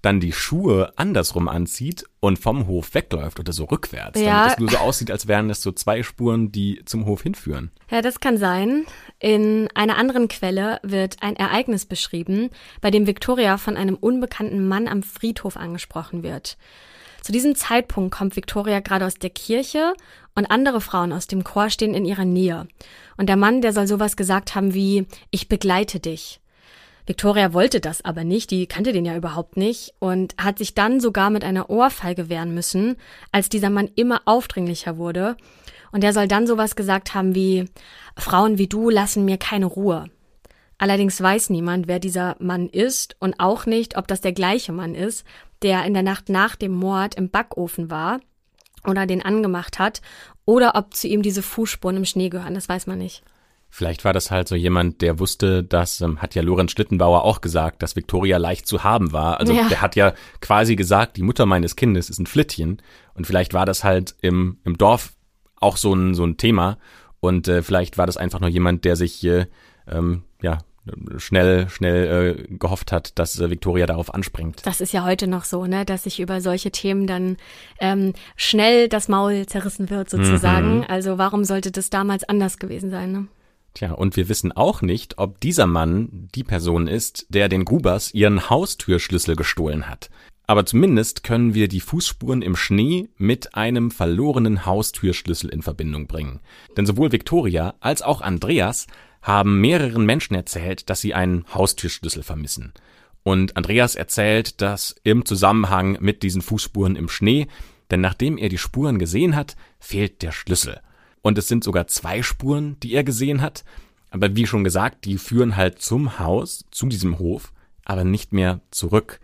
dann die Schuhe andersrum anzieht und vom Hof wegläuft oder so rückwärts, Ja. damit es nur so aussieht, als wären es so zwei Spuren, die zum Hof hinführen. Ja, das kann sein. In einer anderen Quelle wird ein Ereignis beschrieben, bei dem Victoria von einem unbekannten Mann am Friedhof angesprochen wird. Zu diesem Zeitpunkt kommt Victoria gerade aus der Kirche und andere Frauen aus dem Chor stehen in ihrer Nähe. Und der Mann, der soll sowas gesagt haben wie, ich begleite dich. Victoria wollte das aber nicht, die kannte den ja überhaupt nicht und hat sich dann sogar mit einer Ohrfeige wehren müssen, als dieser Mann immer aufdringlicher wurde. Und der soll dann sowas gesagt haben wie, Frauen wie du lassen mir keine Ruhe. Allerdings weiß niemand, wer dieser Mann ist und auch nicht, ob das der gleiche Mann ist, der in der Nacht nach dem Mord im Backofen war oder den angemacht hat oder ob zu ihm diese Fußspuren im Schnee gehören, das weiß man nicht. Vielleicht war das halt so jemand, der wusste, das ähm, hat ja Lorenz Schlittenbauer auch gesagt, dass Victoria leicht zu haben war. Also Ja. der hat ja quasi gesagt, die Mutter meines Kindes ist ein Flittchen. Und vielleicht war das halt im, im Dorf auch so ein, so ein Thema. Und äh, vielleicht war das einfach nur jemand, der sich äh, ähm, ja schnell, schnell äh, gehofft hat, dass äh, Victoria darauf anspringt. Das ist ja heute noch so, ne, dass sich über solche Themen dann ähm, schnell das Maul zerrissen wird sozusagen. Mhm. Also warum sollte das damals anders gewesen sein, ne? Tja, und wir wissen auch nicht, ob dieser Mann die Person ist, der den Grubers ihren Haustürschlüssel gestohlen hat. Aber zumindest können wir die Fußspuren im Schnee mit einem verlorenen Haustürschlüssel in Verbindung bringen. Denn sowohl Victoria als auch Andreas haben mehreren Menschen erzählt, dass sie einen Haustürschlüssel vermissen. Und Andreas erzählt das im Zusammenhang mit diesen Fußspuren im Schnee, denn nachdem er die Spuren gesehen hat, fehlt der Schlüssel. Und es sind sogar zwei Spuren, die er gesehen hat. Aber wie schon gesagt, die führen halt zum Haus, zu diesem Hof, aber nicht mehr zurück.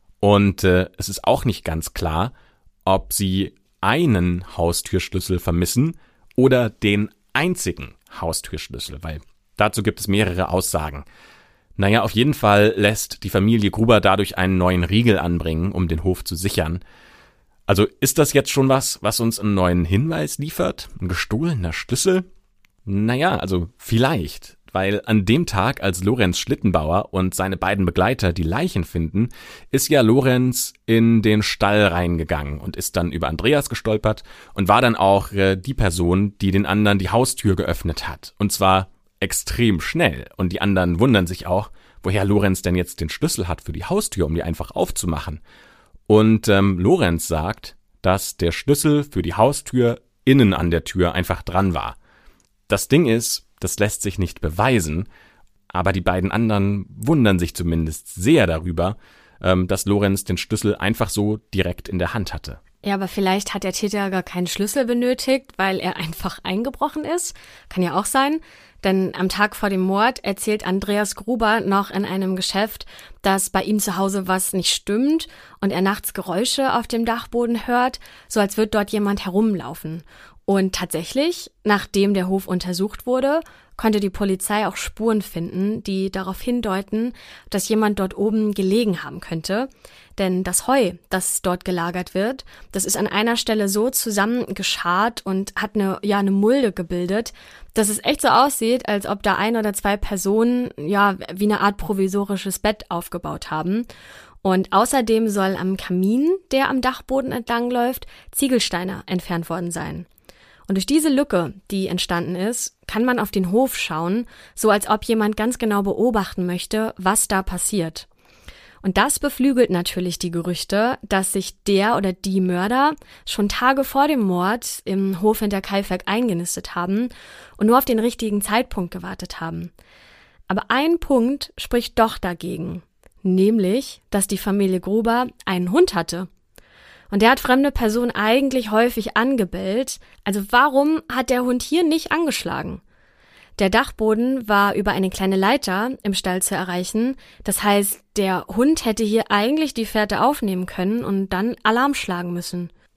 Und äh, es ist auch nicht ganz klar, ob sie einen Haustürschlüssel vermissen oder den einzigen Haustürschlüssel, weil dazu gibt es mehrere Aussagen. Naja, auf jeden Fall lässt die Familie Gruber dadurch einen neuen Riegel anbringen, um den Hof zu sichern. Also ist das jetzt schon was, was uns einen neuen Hinweis liefert? Ein gestohlener Schlüssel? Naja, also vielleicht, weil an dem Tag, als Lorenz Schlittenbauer und seine beiden Begleiter die Leichen finden, ist ja Lorenz in den Stall reingegangen und ist dann über Andreas gestolpert und war dann auch äh, die Person, die den anderen die Haustür geöffnet hat. Und zwar extrem schnell. Und die anderen wundern sich auch, woher Lorenz denn jetzt den Schlüssel hat für die Haustür, um die einfach aufzumachen. Und ähm, Lorenz sagt, dass der Schlüssel für die Haustür innen an der Tür einfach dran war. Das Ding ist, das lässt sich nicht beweisen, aber die beiden anderen wundern sich zumindest sehr darüber, ähm, dass Lorenz den Schlüssel einfach so direkt in der Hand hatte. Ja, aber vielleicht hat der Täter gar keinen Schlüssel benötigt, weil er einfach eingebrochen ist. Kann ja auch sein. Denn am Tag vor dem Mord erzählt Andreas Gruber noch in einem Geschäft, dass bei ihm zu Hause was nicht stimmt und er nachts Geräusche auf dem Dachboden hört, so als würde dort jemand herumlaufen. Und tatsächlich, nachdem der Hof untersucht wurde, konnte die Polizei auch Spuren finden, die darauf hindeuten, dass jemand dort oben gelegen haben könnte. Denn das Heu, das dort gelagert wird, das ist an einer Stelle so zusammengeschart und hat eine, ja, eine Mulde gebildet, dass es echt so aussieht, als ob da ein oder zwei Personen, ja, wie eine Art provisorisches Bett aufgebaut haben. Und außerdem soll am Kamin, der am Dachboden entlangläuft, Ziegelsteine entfernt worden sein. Und durch diese Lücke, die entstanden ist, kann man auf den Hof schauen, so als ob jemand ganz genau beobachten möchte, was da passiert. Und das beflügelt natürlich die Gerüchte, dass sich der oder die Mörder schon Tage vor dem Mord im Hof Hinterkaifeck eingenistet haben und nur auf den richtigen Zeitpunkt gewartet haben. Aber ein Punkt spricht doch dagegen, nämlich, dass die Familie Gruber einen Hund hatte. Und der hat fremde Personen eigentlich häufig angebellt. Also warum hat der Hund hier nicht angeschlagen? Der Dachboden war über eine kleine Leiter im Stall zu erreichen. Das heißt, der Hund hätte hier eigentlich die Fährte aufnehmen können und dann Alarm schlagen müssen.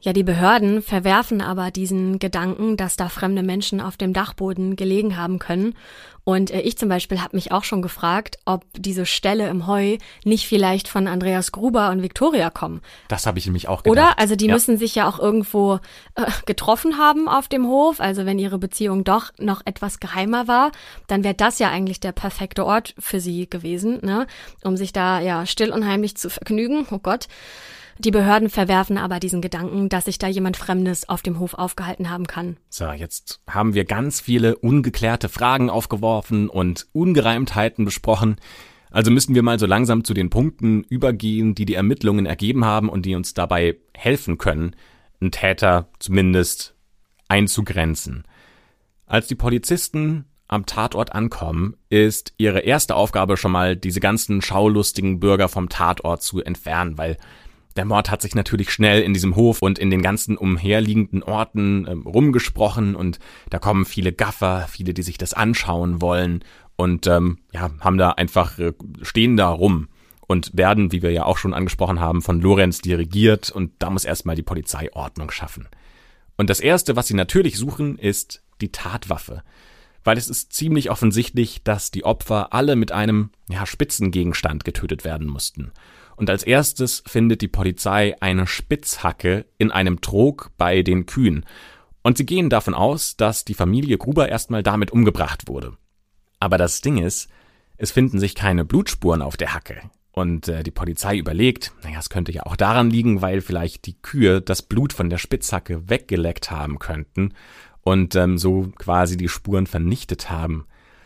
Ja, die Behörden verwerfen aber diesen Gedanken, dass da fremde Menschen auf dem Dachboden gelegen haben können. Und ich zum Beispiel habe mich auch schon gefragt, ob diese Ställe im Heu nicht vielleicht von Andreas Gruber und Viktoria kommen. Das habe ich nämlich auch gedacht. Oder? Also die ja. müssen sich ja auch irgendwo äh, getroffen haben auf dem Hof. Also wenn ihre Beziehung doch noch etwas geheimer war, dann wäre das ja eigentlich der perfekte Ort für sie gewesen, ne? Um sich da ja still und heimlich zu vergnügen. Oh Gott. Die Behörden verwerfen aber diesen Gedanken, dass sich da jemand Fremdes auf dem Hof aufgehalten haben kann. So, jetzt haben wir ganz viele ungeklärte Fragen aufgeworfen und Ungereimtheiten besprochen. Also müssen wir mal so langsam zu den Punkten übergehen, die die Ermittlungen ergeben haben und die uns dabei helfen können, einen Täter zumindest einzugrenzen. Als die Polizisten am Tatort ankommen, ist ihre erste Aufgabe schon mal, diese ganzen schaulustigen Bürger vom Tatort zu entfernen, weil der Mord hat sich natürlich schnell in diesem Hof und in den ganzen umherliegenden Orten ähm, rumgesprochen und da kommen viele Gaffer, viele, die sich das anschauen wollen und ähm, ja, haben da einfach, äh, stehen da rum und werden, wie wir ja auch schon angesprochen haben, von Lorenz dirigiert und da muss erstmal die Polizei Ordnung schaffen. Und das Erste, was sie natürlich suchen, ist die Tatwaffe, weil es ist ziemlich offensichtlich, dass die Opfer alle mit einem ja, Spitzengegenstand getötet werden mussten. Und als erstes findet die Polizei eine Spitzhacke in einem Trog bei den Kühen. Und sie gehen davon aus, dass die Familie Gruber erstmal damit umgebracht wurde. Aber das Ding ist, es finden sich keine Blutspuren auf der Hacke. Und äh, die Polizei überlegt, naja, es könnte ja auch daran liegen, weil vielleicht die Kühe das Blut von der Spitzhacke weggeleckt haben könnten und ähm, so quasi die Spuren vernichtet haben.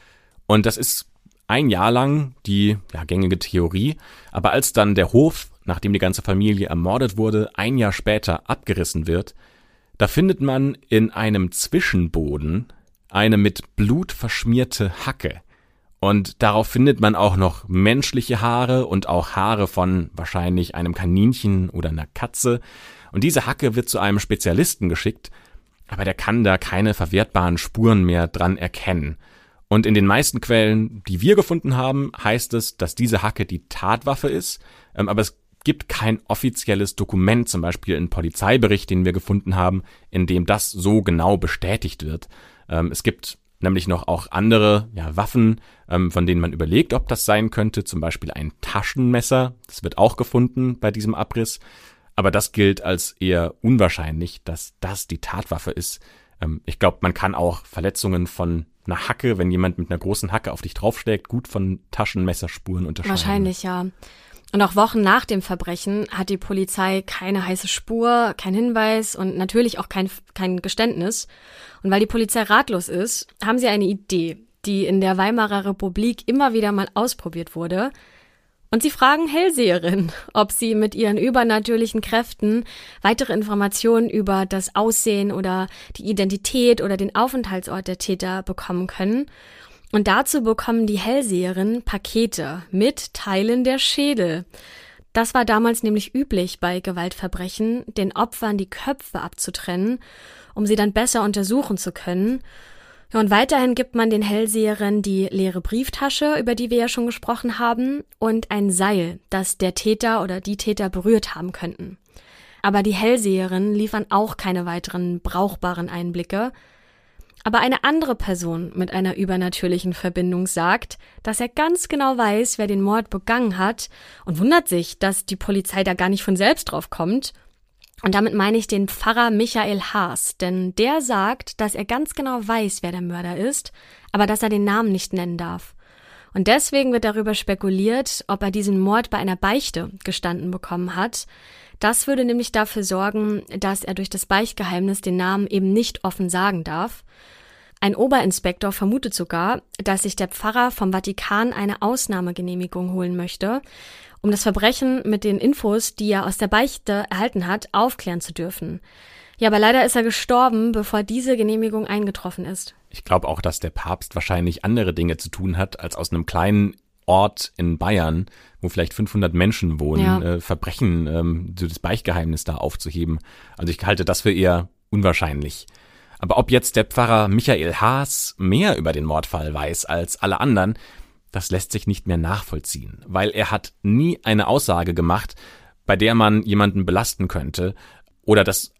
Und das ist ein Jahr lang die ja, gängige Theorie, aber als dann der Hof, nachdem die ganze Familie ermordet wurde, ein Jahr später abgerissen wird, da findet man in einem Zwischenboden eine mit Blut verschmierte Hacke. Und darauf findet man auch noch menschliche Haare und auch Haare von wahrscheinlich einem Kaninchen oder einer Katze. Und diese Hacke wird zu einem Spezialisten geschickt, aber der kann da keine verwertbaren Spuren mehr dran erkennen. Und in den meisten Quellen, die wir gefunden haben, heißt es, dass diese Hacke die Tatwaffe ist, ähm, aber es gibt kein offizielles Dokument, zum Beispiel einen Polizeibericht, den wir gefunden haben, in dem das so genau bestätigt wird. Ähm, es gibt nämlich noch auch andere ja, Waffen, ähm, von denen man überlegt, ob das sein könnte, zum Beispiel ein Taschenmesser, das wird auch gefunden bei diesem Abriss, aber das gilt als eher unwahrscheinlich, dass das die Tatwaffe ist. Ähm, ich glaube, man kann auch Verletzungen von einer Hacke, wenn jemand mit einer großen Hacke auf dich draufschlägt, gut von Taschenmesserspuren unterscheiden. Wahrscheinlich, ja. Und auch Wochen nach dem Verbrechen hat die Polizei keine heiße Spur, kein Hinweis und natürlich auch kein, kein Geständnis. Und weil die Polizei ratlos ist, haben sie eine Idee, die in der Weimarer Republik immer wieder mal ausprobiert wurde. Und sie fragen Hellseherinnen, ob sie mit ihren übernatürlichen Kräften weitere Informationen über das Aussehen oder die Identität oder den Aufenthaltsort der Täter bekommen können. Und dazu bekommen die Hellseherinnen Pakete mit Teilen der Schädel. Das war damals nämlich üblich bei Gewaltverbrechen, den Opfern die Köpfe abzutrennen, um sie dann besser untersuchen zu können. Ja, und weiterhin gibt man den Hellseherinnen die leere Brieftasche, über die wir ja schon gesprochen haben, und ein Seil, das der Täter oder die Täter berührt haben könnten. Aber die Hellseherinnen liefern auch keine weiteren brauchbaren Einblicke. Aber eine andere Person mit einer übernatürlichen Verbindung sagt, dass er ganz genau weiß, wer den Mord begangen hat und wundert sich, dass die Polizei da gar nicht von selbst drauf kommt. Und damit meine ich den Pfarrer Michael Haas, denn der sagt, dass er ganz genau weiß, wer der Mörder ist, aber dass er den Namen nicht nennen darf. Und deswegen wird darüber spekuliert, ob er diesen Mord bei einer Beichte gestanden bekommen hat. Das würde nämlich dafür sorgen, dass er durch das Beichtgeheimnis den Namen eben nicht offen sagen darf. Ein Oberinspektor vermutet sogar, dass sich der Pfarrer vom Vatikan eine Ausnahmegenehmigung holen möchte, um das Verbrechen mit den Infos, die er aus der Beichte erhalten hat, aufklären zu dürfen. Ja, aber leider ist er gestorben, bevor diese Genehmigung eingetroffen ist. Ich glaube auch, dass der Papst wahrscheinlich andere Dinge zu tun hat, als aus einem kleinen Ort in Bayern, wo vielleicht fünfhundert Menschen wohnen, ja. äh, Verbrechen, ähm, so das Beichtgeheimnis da aufzuheben. Also ich halte das für eher unwahrscheinlich. Aber ob jetzt der Pfarrer Michael Haas mehr über den Mordfall weiß als alle anderen, das lässt sich nicht mehr nachvollziehen, weil er hat nie eine Aussage gemacht, bei der man jemanden belasten könnte oder das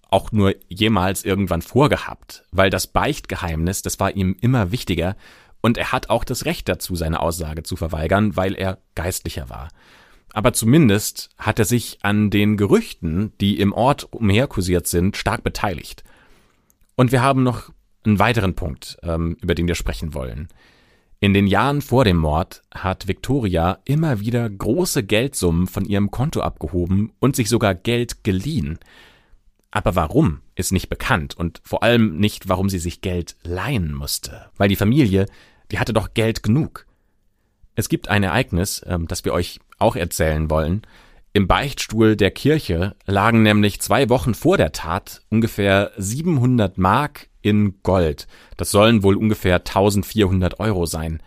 auch nur jemals irgendwann vorgehabt, weil das Beichtgeheimnis, das war ihm immer wichtiger und er hat auch das Recht dazu, seine Aussage zu verweigern, weil er Geistlicher war. Aber zumindest hat er sich an den Gerüchten, die im Ort umherkursiert sind, stark beteiligt. Und wir haben noch einen weiteren Punkt, ähm, über den wir sprechen wollen. In den Jahren vor dem Mord hat Victoria immer wieder große Geldsummen von ihrem Konto abgehoben und sich sogar Geld geliehen. Aber warum, ist nicht bekannt und vor allem nicht, warum sie sich Geld leihen musste. Weil die Familie, die hatte doch Geld genug. Es gibt ein Ereignis, ähm, das wir euch auch erzählen wollen. Im Beichtstuhl der Kirche lagen nämlich zwei Wochen vor der Tat ungefähr siebenhundert Mark in Gold. Das sollen wohl ungefähr eintausendvierhundert Euro sein.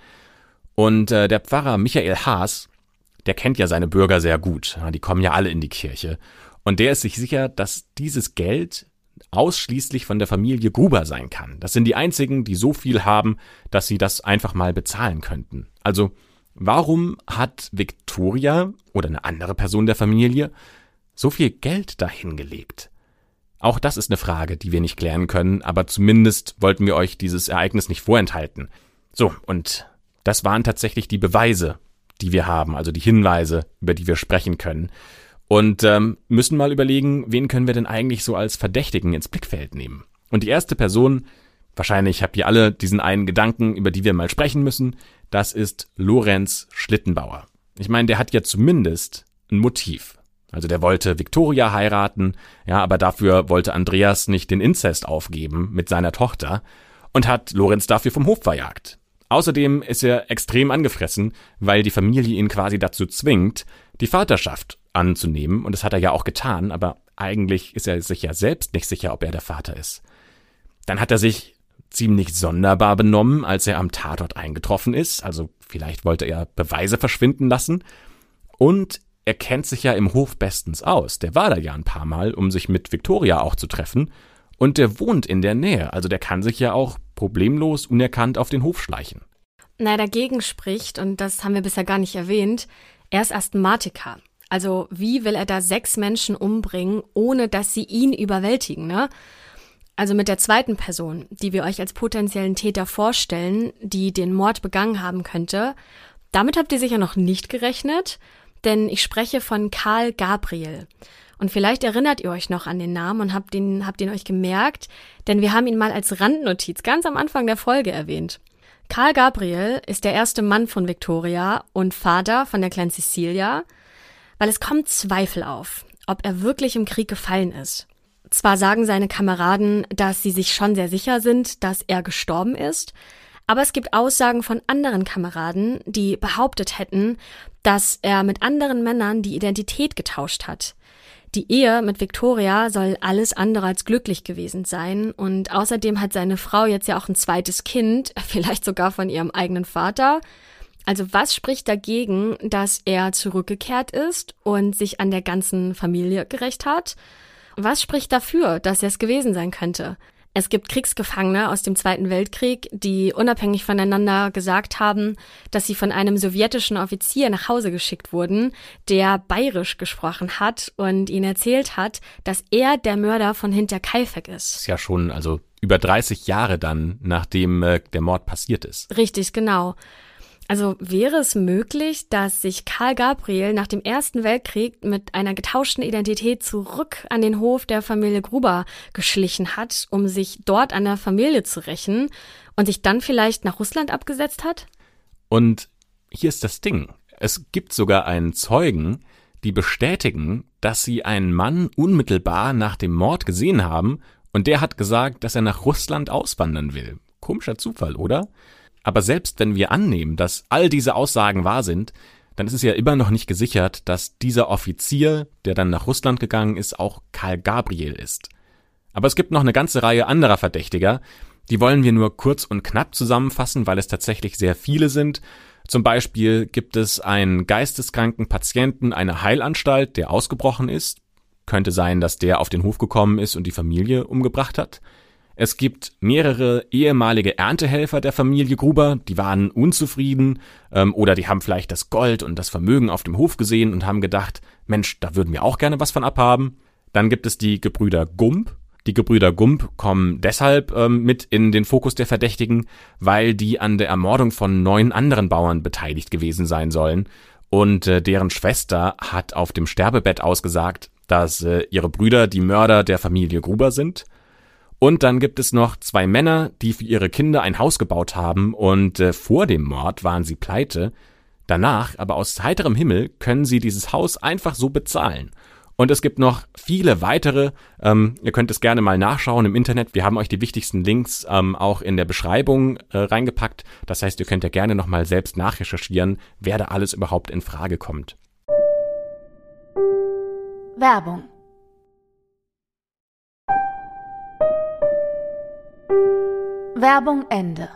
Und äh, der Pfarrer Michael Haas, der kennt ja seine Bürger sehr gut. Ja, die kommen ja alle in die Kirche. Und der ist sich sicher, dass dieses Geld ausschließlich von der Familie Gruber sein kann. Das sind die einzigen, die so viel haben, dass sie das einfach mal bezahlen könnten. Also warum hat Victoria oder eine andere Person der Familie so viel Geld dahingelegt? Auch das ist eine Frage, die wir nicht klären können, aber zumindest wollten wir euch dieses Ereignis nicht vorenthalten. So, und das waren tatsächlich die Beweise, die wir haben, also die Hinweise, über die wir sprechen können. Und ähm, müssen mal überlegen, wen können wir denn eigentlich so als Verdächtigen ins Blickfeld nehmen. Und die erste Person, wahrscheinlich habt ihr alle diesen einen Gedanken, über die wir mal sprechen müssen, das ist Lorenz Schlittenbauer. Ich meine, der hat ja zumindest ein Motiv. Also der wollte Victoria heiraten, ja, aber dafür wollte Andreas nicht den Inzest aufgeben mit seiner Tochter und hat Lorenz dafür vom Hof verjagt. Außerdem ist er extrem angefressen, weil die Familie ihn quasi dazu zwingt, die Vaterschaft anzunehmen. Und das hat er ja auch getan, aber eigentlich ist er sich ja selbst nicht sicher, ob er der Vater ist. Dann hat er sich ziemlich sonderbar benommen, als er am Tatort eingetroffen ist. Also vielleicht wollte er Beweise verschwinden lassen. Und er kennt sich ja im Hof bestens aus. Der war da ja ein paar Mal, um sich mit Victoria auch zu treffen. Und der wohnt in der Nähe. Also der kann sich ja auch problemlos unerkannt auf den Hof schleichen. Na, dagegen spricht, und das haben wir bisher gar nicht erwähnt, er ist Asthmatiker. Also wie will er da sechs Menschen umbringen, ohne dass sie ihn überwältigen, ne? Also mit der zweiten Person, die wir euch als potenziellen Täter vorstellen, die den Mord begangen haben könnte, damit habt ihr sicher noch nicht gerechnet, denn ich spreche von Karl Gabriel. Und vielleicht erinnert ihr euch noch an den Namen und habt ihn, habt ihn euch gemerkt, denn wir haben ihn mal als Randnotiz ganz am Anfang der Folge erwähnt. Karl Gabriel ist der erste Mann von Victoria und Vater von der kleinen Cecilia, weil es kommt Zweifel auf, ob er wirklich im Krieg gefallen ist. Zwar sagen seine Kameraden, dass sie sich schon sehr sicher sind, dass er gestorben ist, aber es gibt Aussagen von anderen Kameraden, die behauptet hätten, dass er mit anderen Männern die Identität getauscht hat. Die Ehe mit Victoria soll alles andere als glücklich gewesen sein und außerdem hat seine Frau jetzt ja auch ein zweites Kind, vielleicht sogar von ihrem eigenen Vater. Also was spricht dagegen, dass er zurückgekehrt ist und sich an der ganzen Familie gerächt hat? Was spricht dafür, dass er es gewesen sein könnte? Es gibt Kriegsgefangene aus dem Zweiten Weltkrieg, die unabhängig voneinander gesagt haben, dass sie von einem sowjetischen Offizier nach Hause geschickt wurden, der bayerisch gesprochen hat und ihnen erzählt hat, dass er der Mörder von Hinterkaifeck ist. Das ist ja schon also über dreißig Jahre dann, nachdem äh, der Mord passiert ist. Richtig, genau. Also wäre es möglich, dass sich Karl Gabriel nach dem Ersten Weltkrieg mit einer getauschten Identität zurück an den Hof der Familie Gruber geschlichen hat, um sich dort an der Familie zu rächen und sich dann vielleicht nach Russland abgesetzt hat? Und hier ist das Ding. Es gibt sogar einen Zeugen, die bestätigen, dass sie einen Mann unmittelbar nach dem Mord gesehen haben und der hat gesagt, dass er nach Russland auswandern will. Komischer Zufall, oder? Aber selbst wenn wir annehmen, dass all diese Aussagen wahr sind, dann ist es ja immer noch nicht gesichert, dass dieser Offizier, der dann nach Russland gegangen ist, auch Karl Gabriel ist. Aber es gibt noch eine ganze Reihe anderer Verdächtiger, die wollen wir nur kurz und knapp zusammenfassen, weil es tatsächlich sehr viele sind. Zum Beispiel gibt es einen geisteskranken Patienten einer Heilanstalt, der ausgebrochen ist. Könnte sein, dass der auf den Hof gekommen ist und die Familie umgebracht hat. Es gibt mehrere ehemalige Erntehelfer der Familie Gruber, die waren unzufrieden ähm, oder die haben vielleicht das Gold und das Vermögen auf dem Hof gesehen und haben gedacht, Mensch, da würden wir auch gerne was von abhaben. Dann gibt es die Gebrüder Gump, Die Gebrüder Gump kommen deshalb ähm, mit in den Fokus der Verdächtigen, weil die an der Ermordung von neun anderen Bauern beteiligt gewesen sein sollen. Und äh, deren Schwester hat auf dem Sterbebett ausgesagt, dass äh, ihre Brüder die Mörder der Familie Gruber sind. Und dann gibt es noch zwei Männer, die für ihre Kinder ein Haus gebaut haben und äh, vor dem Mord waren sie pleite. Danach, aber aus heiterem Himmel, können sie dieses Haus einfach so bezahlen. Und es gibt noch viele weitere, ähm, ihr könnt es gerne mal nachschauen im Internet. Wir haben euch die wichtigsten Links ähm, auch in der Beschreibung äh, reingepackt. Das heißt, ihr könnt ja gerne nochmal selbst nachrecherchieren, wer da alles überhaupt in Frage kommt. Werbung. Werbung Ende.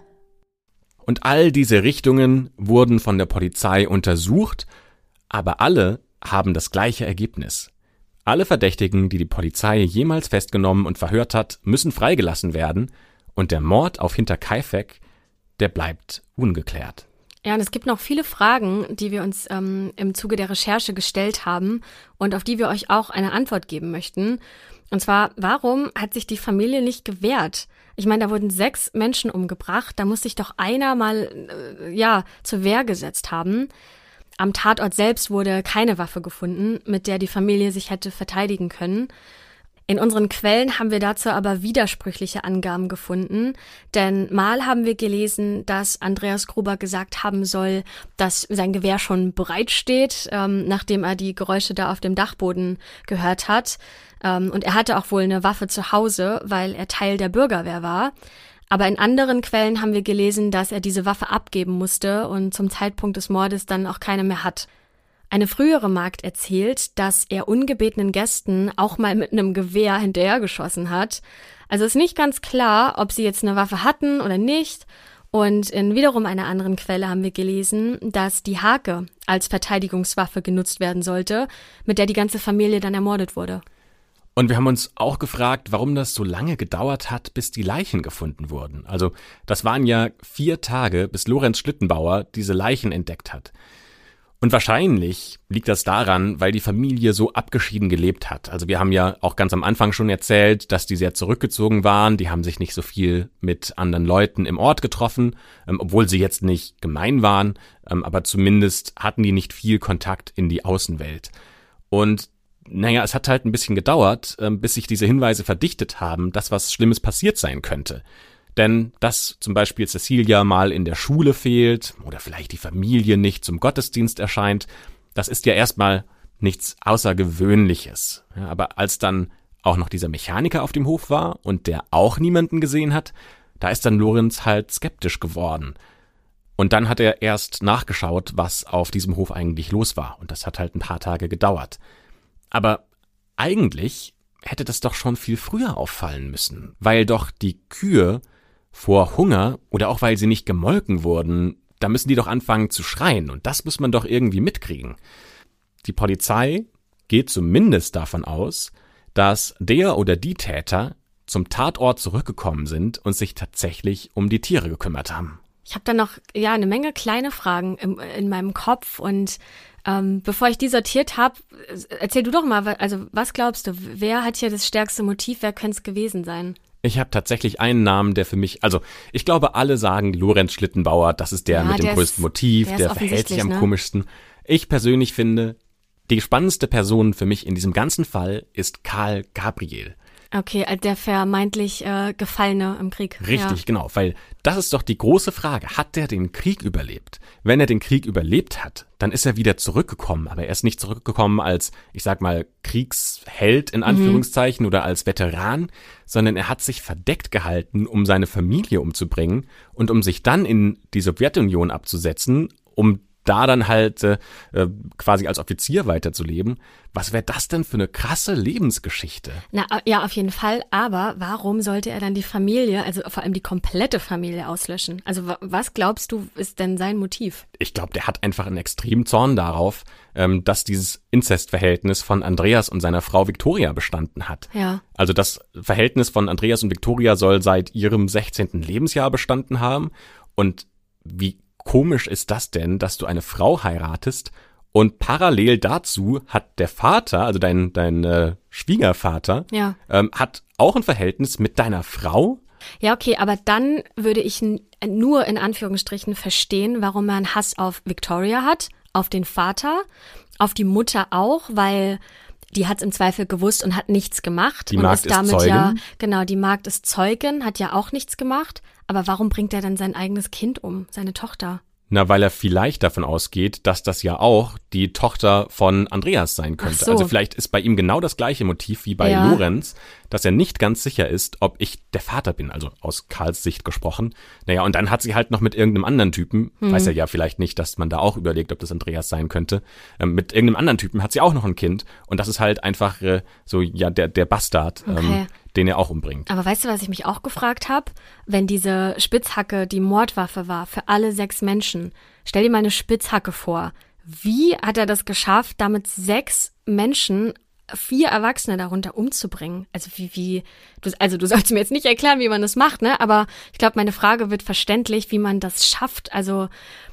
Und all diese Richtungen wurden von der Polizei untersucht, aber alle haben das gleiche Ergebnis. Alle Verdächtigen, die die Polizei jemals festgenommen und verhört hat, müssen freigelassen werden und der Mord auf Hinterkaifeck, der bleibt ungeklärt. Ja, und es gibt noch viele Fragen, die wir uns ähm, im Zuge der Recherche gestellt haben und auf die wir euch auch eine Antwort geben möchten. Und zwar, warum hat sich die Familie nicht gewehrt? Ich meine, da wurden sechs Menschen umgebracht, da muss sich doch einer mal äh, ja zur Wehr gesetzt haben. Am Tatort selbst wurde keine Waffe gefunden, mit der die Familie sich hätte verteidigen können. In unseren Quellen haben wir dazu aber widersprüchliche Angaben gefunden, denn mal haben wir gelesen, dass Andreas Gruber gesagt haben soll, dass sein Gewehr schon bereitsteht, ähm, nachdem er die Geräusche da auf dem Dachboden gehört hat. Ähm, und er hatte auch wohl eine Waffe zu Hause, weil er Teil der Bürgerwehr war. Aber in anderen Quellen haben wir gelesen, dass er diese Waffe abgeben musste und zum Zeitpunkt des Mordes dann auch keine mehr hat. Eine frühere Magd erzählt, dass er ungebetenen Gästen auch mal mit einem Gewehr hinterhergeschossen hat. Also ist nicht ganz klar, ob sie jetzt eine Waffe hatten oder nicht. Und in wiederum einer anderen Quelle haben wir gelesen, dass die Hake als Verteidigungswaffe genutzt werden sollte, mit der die ganze Familie dann ermordet wurde. Und wir haben uns auch gefragt, warum das so lange gedauert hat, bis die Leichen gefunden wurden. Also das waren ja vier Tage, bis Lorenz Schlittenbauer diese Leichen entdeckt hat. Und wahrscheinlich liegt das daran, weil die Familie so abgeschieden gelebt hat. Also wir haben ja auch ganz am Anfang schon erzählt, dass die sehr zurückgezogen waren. Die haben sich nicht so viel mit anderen Leuten im Ort getroffen, ähm, obwohl sie jetzt nicht gemein waren. Ähm, aber zumindest hatten die nicht viel Kontakt in die Außenwelt. Und naja, es hat halt ein bisschen gedauert, ähm, bis sich diese Hinweise verdichtet haben, dass was Schlimmes passiert sein könnte. Denn dass zum Beispiel Cecilia mal in der Schule fehlt oder vielleicht die Familie nicht zum Gottesdienst erscheint, das ist ja erstmal nichts Außergewöhnliches. Ja, aber als dann auch noch dieser Mechaniker auf dem Hof war und der auch niemanden gesehen hat, da ist dann Lorenz halt skeptisch geworden. Und dann hat er erst nachgeschaut, was auf diesem Hof eigentlich los war. Und das hat halt ein paar Tage gedauert. Aber eigentlich hätte das doch schon viel früher auffallen müssen, weil doch die Kühe vor Hunger oder auch weil sie nicht gemolken wurden, da müssen die doch anfangen zu schreien und das muss man doch irgendwie mitkriegen. Die Polizei geht zumindest davon aus, dass der oder die Täter zum Tatort zurückgekommen sind und sich tatsächlich um die Tiere gekümmert haben. Ich habe da noch ja eine Menge kleine Fragen im, in meinem Kopf und ähm, bevor ich die sortiert habe, erzähl du doch mal, also was glaubst du, wer hat hier das stärkste Motiv, wer könnte es gewesen sein? Ich habe tatsächlich einen Namen, der für mich, also ich glaube, alle sagen Lorenz Schlittenbauer, das ist der ja, mit dem der größten ist, Motiv, der, der verhält sich am ne? komischsten. Ich persönlich finde, die spannendste Person für mich in diesem ganzen Fall ist Karl Gabriel. Okay, der vermeintlich äh, Gefallene im Krieg. Richtig, ja. Genau, weil das ist doch die große Frage. Hat der den Krieg überlebt? Wenn er den Krieg überlebt hat, dann ist er wieder zurückgekommen. Aber er ist nicht zurückgekommen als, ich sag mal, Kriegsheld in Anführungszeichen mhm. oder als Veteran, sondern er hat sich verdeckt gehalten, um seine Familie umzubringen und um sich dann in die Sowjetunion abzusetzen, um da dann halt äh, quasi als Offizier weiterzuleben. Was wäre das denn für eine krasse Lebensgeschichte? Na ja, auf jeden Fall. Aber warum sollte er dann die Familie, also vor allem die komplette Familie auslöschen? Also w- was glaubst du, ist denn sein Motiv? Ich glaube, der hat einfach einen extremen Zorn darauf, ähm, dass dieses Inzestverhältnis von Andreas und seiner Frau Viktoria bestanden hat. Ja. Also das Verhältnis von Andreas und Viktoria soll seit ihrem sechzehnten Lebensjahr bestanden haben. Und wie komisch ist das denn, dass du eine Frau heiratest und parallel dazu hat der Vater, also dein dein äh, Schwiegervater, ja. ähm, hat auch ein Verhältnis mit deiner Frau? Ja, okay, aber dann würde ich n- nur in Anführungsstrichen verstehen, warum er einen Hass auf Victoria hat, auf den Vater, auf die Mutter auch, weil die hat es im Zweifel gewusst und hat nichts gemacht. Die und Magd ist damit ist Zeugin. Ja, genau, die Magd ist Zeugin, hat ja auch nichts gemacht. Aber warum bringt er dann sein eigenes Kind um, seine Tochter? Na, weil er vielleicht davon ausgeht, dass das ja auch die Tochter von Andreas sein könnte. Ach so. Also vielleicht ist bei ihm genau das gleiche Motiv wie bei Ja. Lorenz, dass er nicht ganz sicher ist, ob ich der Vater bin, also aus Karls Sicht gesprochen. Naja, und dann hat sie halt noch mit irgendeinem anderen Typen, Mhm. weiß er ja vielleicht nicht, dass man da auch überlegt, ob das Andreas sein könnte, ähm, mit irgendeinem anderen Typen hat sie auch noch ein Kind. Und das ist halt einfach äh, so, ja, der, der Bastard, Okay. ähm, den er auch umbringt. Aber weißt du, was ich mich auch gefragt habe? Wenn diese Spitzhacke die Mordwaffe war für alle sechs Menschen, stell dir mal eine Spitzhacke vor. Wie hat er das geschafft, damit sechs Menschen, vier Erwachsene darunter umzubringen? Also wie, wie, du, also du sollst mir jetzt nicht erklären, wie man das macht, ne? Aber ich glaube, meine Frage wird verständlich, wie man das schafft. Also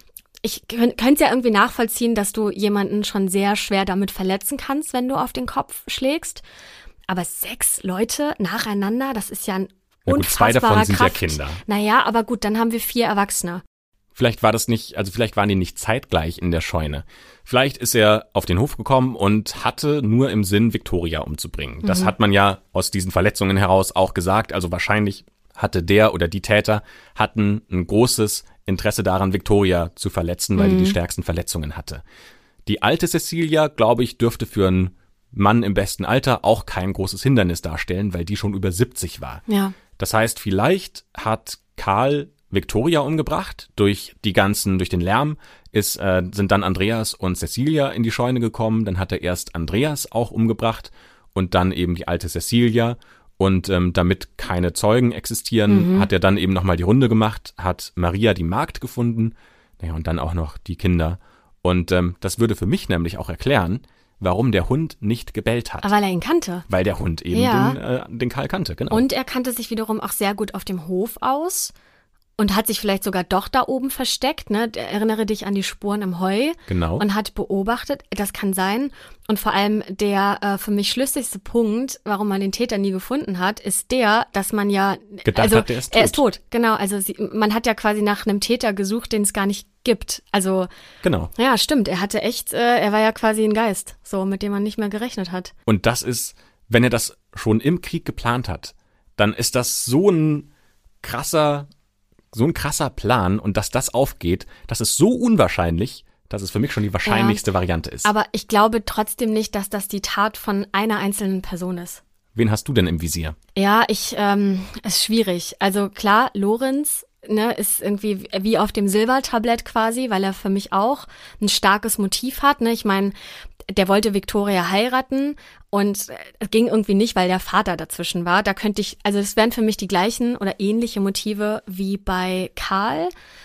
ich könnte es ja irgendwie nachvollziehen, dass du jemanden schon sehr schwer damit verletzen kannst, wenn du auf den Kopf schlägst. Aber sechs Leute nacheinander, das ist ja ein Na gut, zwei unfassbarer davon sind ja Kraft. Kinder. Naja, aber gut, dann haben wir vier Erwachsene. Vielleicht war das nicht, also vielleicht waren die nicht zeitgleich in der Scheune. Vielleicht ist er auf den Hof gekommen und hatte nur im Sinn, Victoria umzubringen. Das Mhm. hat man ja aus diesen Verletzungen heraus auch gesagt. Also wahrscheinlich hatte der oder die Täter hatten ein großes Interesse daran, Victoria zu verletzen, weil Mhm. die die stärksten Verletzungen hatte. Die alte Cecilia, glaube ich, dürfte für einen Mann im besten Alter auch kein großes Hindernis darstellen, weil die schon über siebzig war. Ja. Das heißt, vielleicht hat Karl Victoria umgebracht. Durch die ganzen, durch den Lärm ist, äh, sind dann Andreas und Cecilia in die Scheune gekommen. Dann hat er erst Andreas auch umgebracht und dann eben die alte Cecilia. Und ähm, damit keine Zeugen existieren, Mhm. hat er dann eben nochmal die Runde gemacht, hat Maria die Magd gefunden, naja, und dann auch noch die Kinder. Und ähm, das würde für mich nämlich auch erklären, warum der Hund nicht gebellt hat. Aber weil er ihn kannte. Weil der Hund eben Ja. den, äh, den Karl kannte, genau. Und er kannte sich wiederum auch sehr gut auf dem Hof aus und hat sich vielleicht sogar doch da oben versteckt. Ne? Erinnere dich an die Spuren im Heu. Genau. Und hat beobachtet, das kann sein. Und vor allem der äh, für mich schlüssigste Punkt, warum man den Täter nie gefunden hat, ist der, dass man ja, Gedacht also hat, der ist er ist tot. tot, genau. Also sie, man hat ja quasi nach einem Täter gesucht, den es gar nicht gibt. Also Genau. ja, stimmt. Er hatte echt, äh, er war ja quasi ein Geist, so mit dem man nicht mehr gerechnet hat. Und das ist, wenn er das schon im Krieg geplant hat, dann ist das so ein krasser, so ein krasser Plan, und dass das aufgeht, das ist so unwahrscheinlich, dass es für mich schon die wahrscheinlichste Variante ist. Aber ich glaube trotzdem nicht, dass das die Tat von einer einzelnen Person ist. Wen hast du denn im Visier? Ja, ich, ähm, ist schwierig. Also klar, Lorenz, ne, ist irgendwie wie auf dem Silbertablett quasi, weil er für mich auch ein starkes Motiv hat, ne. Ich meine, der wollte Victoria heiraten und es ging irgendwie nicht, weil der Vater dazwischen war. Da könnte ich, also es wären für mich die gleichen oder ähnliche Motive wie bei Karl.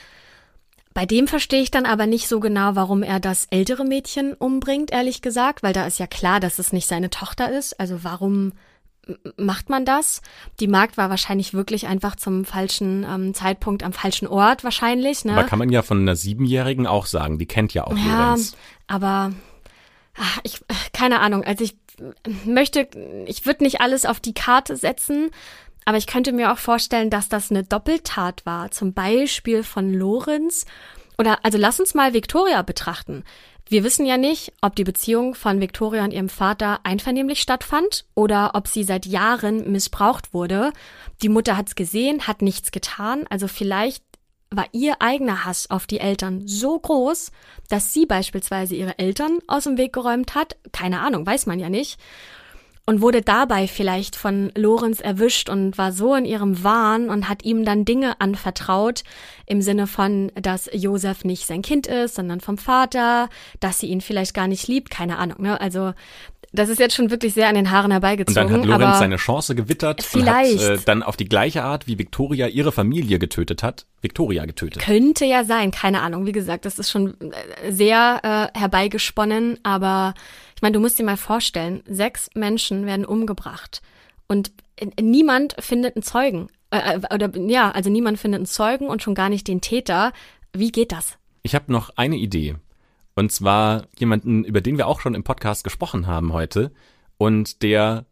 Bei dem verstehe ich dann aber nicht so genau, warum er das ältere Mädchen umbringt, ehrlich gesagt, weil da ist ja klar, dass es nicht seine Tochter ist. Also warum macht man das? Die Magd war wahrscheinlich wirklich einfach zum falschen ähm, Zeitpunkt am falschen Ort wahrscheinlich. Ne? Aber kann man ja von einer Siebenjährigen auch sagen, die kennt ja auch Ja, Lorenz. aber ach, ich, keine Ahnung, also ich möchte, ich würde nicht alles auf die Karte setzen, aber ich könnte mir auch vorstellen, dass das eine Doppeltat war, zum Beispiel von Lorenz. Oder, also lass uns mal Victoria betrachten. Wir wissen ja nicht, ob die Beziehung von Victoria und ihrem Vater einvernehmlich stattfand oder ob sie seit Jahren missbraucht wurde. Die Mutter hat's gesehen, hat nichts getan, also vielleicht war ihr eigener Hass auf die Eltern so groß, dass sie beispielsweise ihre Eltern aus dem Weg geräumt hat. Keine Ahnung, weiß man ja nicht. Und wurde dabei vielleicht von Lorenz erwischt und war so in ihrem Wahn und hat ihm dann Dinge anvertraut, im Sinne von, dass Josef nicht sein Kind ist, sondern vom Vater, dass sie ihn vielleicht gar nicht liebt, keine Ahnung, ne? Also das ist jetzt schon wirklich sehr an den Haaren Und herbeigezogen. dann hat Lorenz aber seine Chance gewittert vielleicht. und hat äh, dann auf die gleiche Art, wie Victoria ihre Familie getötet hat, Victoria getötet. Könnte ja sein, keine Ahnung. Wie gesagt, das ist schon sehr äh, herbeigesponnen, aber ich meine, du musst dir mal vorstellen, sechs Menschen werden umgebracht und niemand findet einen Zeugen. Äh, oder ja, also niemand findet einen Zeugen und schon gar nicht den Täter. Wie geht das? Ich habe noch eine Idee. Und zwar jemanden, über den wir auch schon im Podcast gesprochen haben heute und der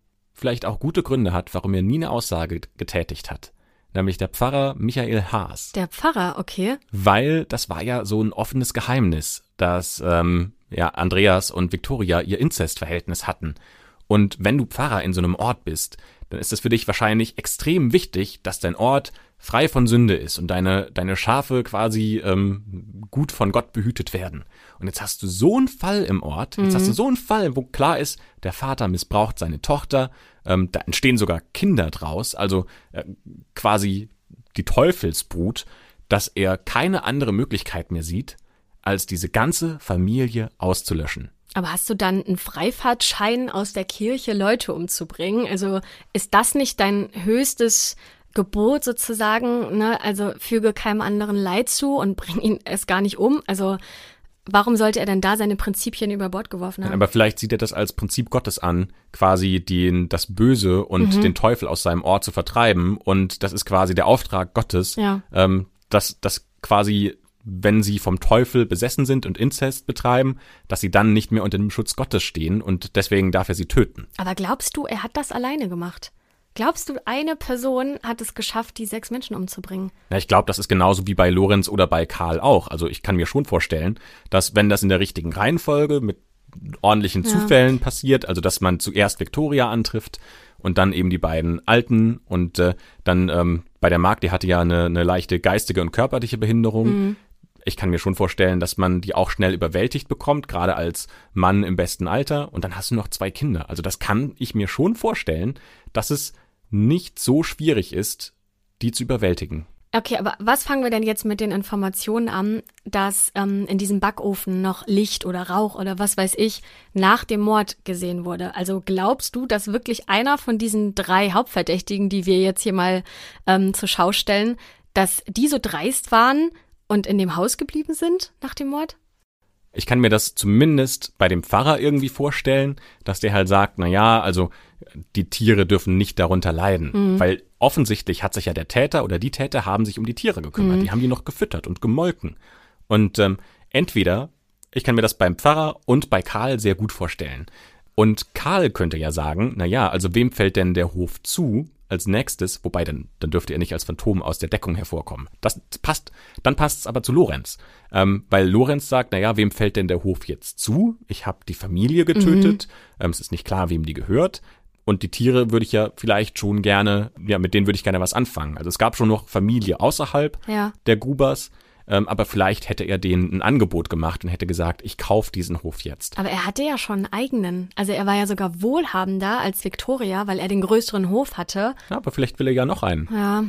vielleicht auch gute Gründe hat, warum er nie eine Aussage getätigt hat. Nämlich der Pfarrer Michael Haas. Der Pfarrer, okay. Weil das war ja so ein offenes Geheimnis, dass ähm, ja, Andreas und Viktoria ihr Inzestverhältnis hatten. Und wenn du Pfarrer in so einem Ort bist, dann ist es für dich wahrscheinlich extrem wichtig, dass dein Ort frei von Sünde ist und deine, deine Schafe quasi ähm, gut von Gott behütet werden. Und jetzt hast du so einen Fall im Ort, jetzt mhm. hast du so einen Fall, wo klar ist, der Vater missbraucht seine Tochter, ähm, da entstehen sogar Kinder draus, also äh, quasi die Teufelsbrut, dass er keine andere Möglichkeit mehr sieht, als diese ganze Familie auszulöschen. Aber hast du dann einen Freifahrtschein aus der Kirche, Leute umzubringen? Also ist das nicht dein höchstes Gebot sozusagen, ne? Also füge keinem anderen Leid zu und bring ihn erst gar nicht um. Also warum sollte er denn da seine Prinzipien über Bord geworfen haben? Aber vielleicht sieht er das als Prinzip Gottes an, quasi den, das Böse und mhm. den Teufel aus seinem Ort zu vertreiben. Und das ist quasi der Auftrag Gottes, ja. ähm, dass, dass quasi, wenn sie vom Teufel besessen sind und Inzest betreiben, dass sie dann nicht mehr unter dem Schutz Gottes stehen und deswegen darf er sie töten. Aber glaubst du, er hat das alleine gemacht? Glaubst du, eine Person hat es geschafft, die sechs Menschen umzubringen? Ja, ich glaube, das ist genauso wie bei Lorenz oder bei Karl auch. Also ich kann mir schon vorstellen, dass wenn das in der richtigen Reihenfolge mit ordentlichen ja. Zufällen passiert, also dass man zuerst Viktoria antrifft und dann eben die beiden Alten und äh, dann ähm, bei der Magd, die hatte ja eine, eine leichte geistige und körperliche Behinderung. Mhm. Ich kann mir schon vorstellen, dass man die auch schnell überwältigt bekommt, gerade als Mann im besten Alter. Und dann hast du noch zwei Kinder. Also das kann ich mir schon vorstellen, dass es nicht so schwierig ist, die zu überwältigen. Okay, aber was fangen wir denn jetzt mit den Informationen an, dass ähm, in diesem Backofen noch Licht oder Rauch oder was weiß ich nach dem Mord gesehen wurde? Also glaubst du, dass wirklich einer von diesen drei Hauptverdächtigen, die wir jetzt hier mal ähm, zur Schau stellen, dass die so dreist waren und in dem Haus geblieben sind nach dem Mord? Ich kann mir das zumindest bei dem Pfarrer irgendwie vorstellen, dass der halt sagt, na ja, also die Tiere dürfen nicht darunter leiden. Mhm. Weil offensichtlich hat sich ja der Täter oder die Täter haben sich um die Tiere gekümmert. Mhm. Die haben die noch gefüttert und gemolken. Und ähm, entweder, ich kann mir das beim Pfarrer und bei Karl sehr gut vorstellen. Und Karl könnte ja sagen, na ja, also wem fällt denn der Hof zu als nächstes? Wobei, dann, dann dürfte er nicht als Phantom aus der Deckung hervorkommen. Das passt, dann passt es aber zu Lorenz. Ähm, weil Lorenz sagt, na ja, wem fällt denn der Hof jetzt zu? Ich habe die Familie getötet. Mhm. Ähm, es ist nicht klar, wem die gehört. Und die Tiere würde ich ja vielleicht schon gerne, ja, mit denen würde ich gerne was anfangen. Also es gab schon noch Familie außerhalb ja. der Grubers. Ähm, aber vielleicht hätte er denen ein Angebot gemacht und hätte gesagt, ich kaufe diesen Hof jetzt. Aber er hatte ja schon einen eigenen. Also er war ja sogar wohlhabender als Viktoria, weil er den größeren Hof hatte. Ja, aber vielleicht will er ja noch einen. Ja.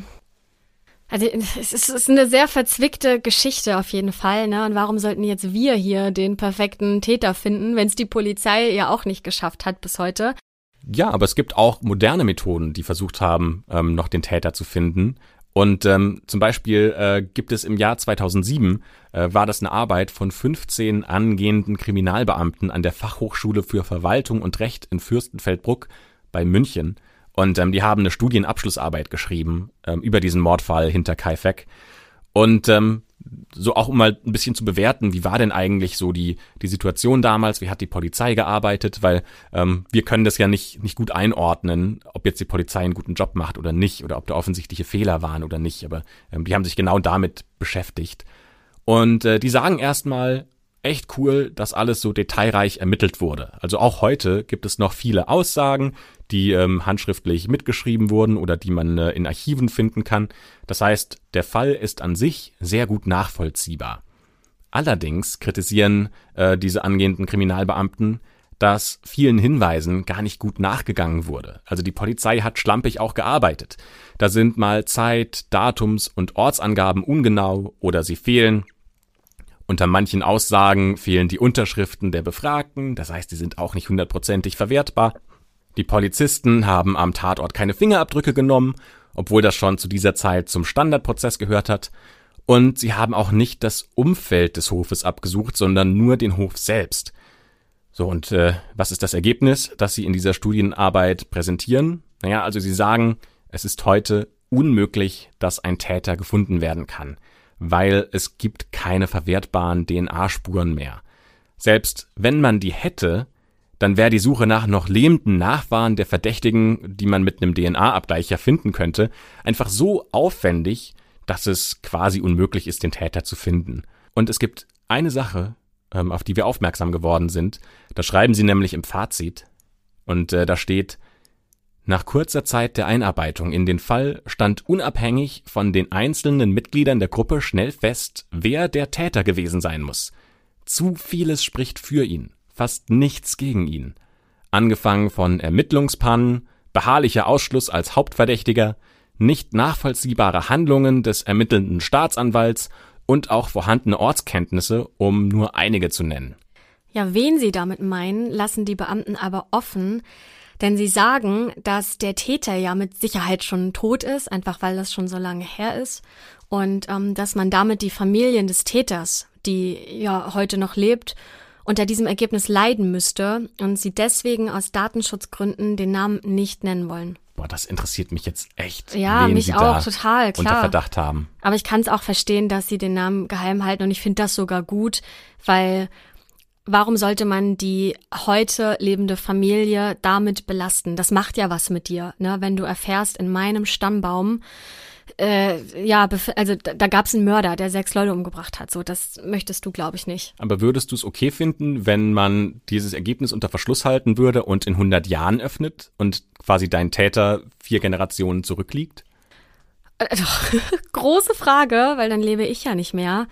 Also es ist, es ist eine sehr verzwickte Geschichte auf jeden Fall, ne? Und warum sollten jetzt wir hier den perfekten Täter finden, wenn es die Polizei ja auch nicht geschafft hat bis heute? Ja, aber es gibt auch moderne Methoden, die versucht haben, ähm, noch den Täter zu finden. Und ähm, zum Beispiel äh, gibt es im Jahr zweitausendsieben, äh, war das eine Arbeit von fünfzehn angehenden Kriminalbeamten an der Fachhochschule für Verwaltung und Recht in Fürstenfeldbruck bei München. Und ähm, die haben eine Studienabschlussarbeit geschrieben ähm, über diesen Mordfall hinter Kaifeck. Und ähm, so auch um mal ein bisschen zu bewerten, wie war denn eigentlich so die die Situation damals, wie hat die Polizei gearbeitet, weil ähm, wir können das ja nicht nicht gut einordnen, ob jetzt die Polizei einen guten Job macht oder nicht oder ob da offensichtliche Fehler waren oder nicht, aber ähm, die haben sich genau damit beschäftigt. Und äh, die sagen erstmal, echt cool, dass alles so detailreich ermittelt wurde. Also auch heute gibt es noch viele Aussagen, die ähm, handschriftlich mitgeschrieben wurden oder die man äh, in Archiven finden kann. Das heißt, der Fall ist an sich sehr gut nachvollziehbar. Allerdings kritisieren äh, diese angehenden Kriminalbeamten, dass vielen Hinweisen gar nicht gut nachgegangen wurde. Also die Polizei hat schlampig auch gearbeitet. Da sind mal Zeit-, Datums- und Ortsangaben ungenau oder sie fehlen. Unter manchen Aussagen fehlen die Unterschriften der Befragten, das heißt, die sind auch nicht hundertprozentig verwertbar. Die Polizisten haben am Tatort keine Fingerabdrücke genommen, obwohl das schon zu dieser Zeit zum Standardprozess gehört hat. Und sie haben auch nicht das Umfeld des Hofes abgesucht, sondern nur den Hof selbst. So, und äh, was ist das Ergebnis, das sie in dieser Studienarbeit präsentieren? Naja, also sie sagen, es ist heute unmöglich, dass ein Täter gefunden werden kann, weil es gibt keine verwertbaren D N A-Spuren mehr. Selbst wenn man die hätte, dann wäre die Suche nach noch lebenden Nachfahren der Verdächtigen, die man mit einem D N A-Abgleich ja finden könnte, einfach so aufwendig, dass es quasi unmöglich ist, den Täter zu finden. Und es gibt eine Sache, auf die wir aufmerksam geworden sind. Da schreiben sie nämlich im Fazit. Und äh, da steht: Nach kurzer Zeit der Einarbeitung in den Fall stand unabhängig von den einzelnen Mitgliedern der Gruppe schnell fest, wer der Täter gewesen sein muss. Zu vieles spricht für ihn, fast nichts gegen ihn. Angefangen von Ermittlungspannen, beharrlicher Ausschluss als Hauptverdächtiger, nicht nachvollziehbare Handlungen des ermittelnden Staatsanwalts und auch vorhandene Ortskenntnisse, um nur einige zu nennen. Ja, wen sie damit meinen, lassen die Beamten aber offen, denn sie sagen, dass der Täter ja mit Sicherheit schon tot ist, einfach weil das schon so lange her ist, und ähm, dass man damit die Familien des Täters, die ja heute noch lebt, unter diesem Ergebnis leiden müsste und sie deswegen aus Datenschutzgründen den Namen nicht nennen wollen. Boah, das interessiert mich jetzt echt, ja, wen mich sie auch, da total, klar. unter Verdacht haben. Aber ich kann es auch verstehen, dass sie den Namen geheim halten, und ich finde das sogar gut, weil warum sollte man die heute lebende Familie damit belasten? Das macht ja was mit dir, ne? Wenn du erfährst, in meinem Stammbaum, äh, ja, also da, da gab es einen Mörder, der sechs Leute umgebracht hat. So, das möchtest du, glaube ich, nicht. Aber würdest du es okay finden, wenn man dieses Ergebnis unter Verschluss halten würde und in hundert Jahren öffnet und quasi dein Täter vier Generationen zurückliegt? Also, große Frage, weil dann lebe ich ja nicht mehr.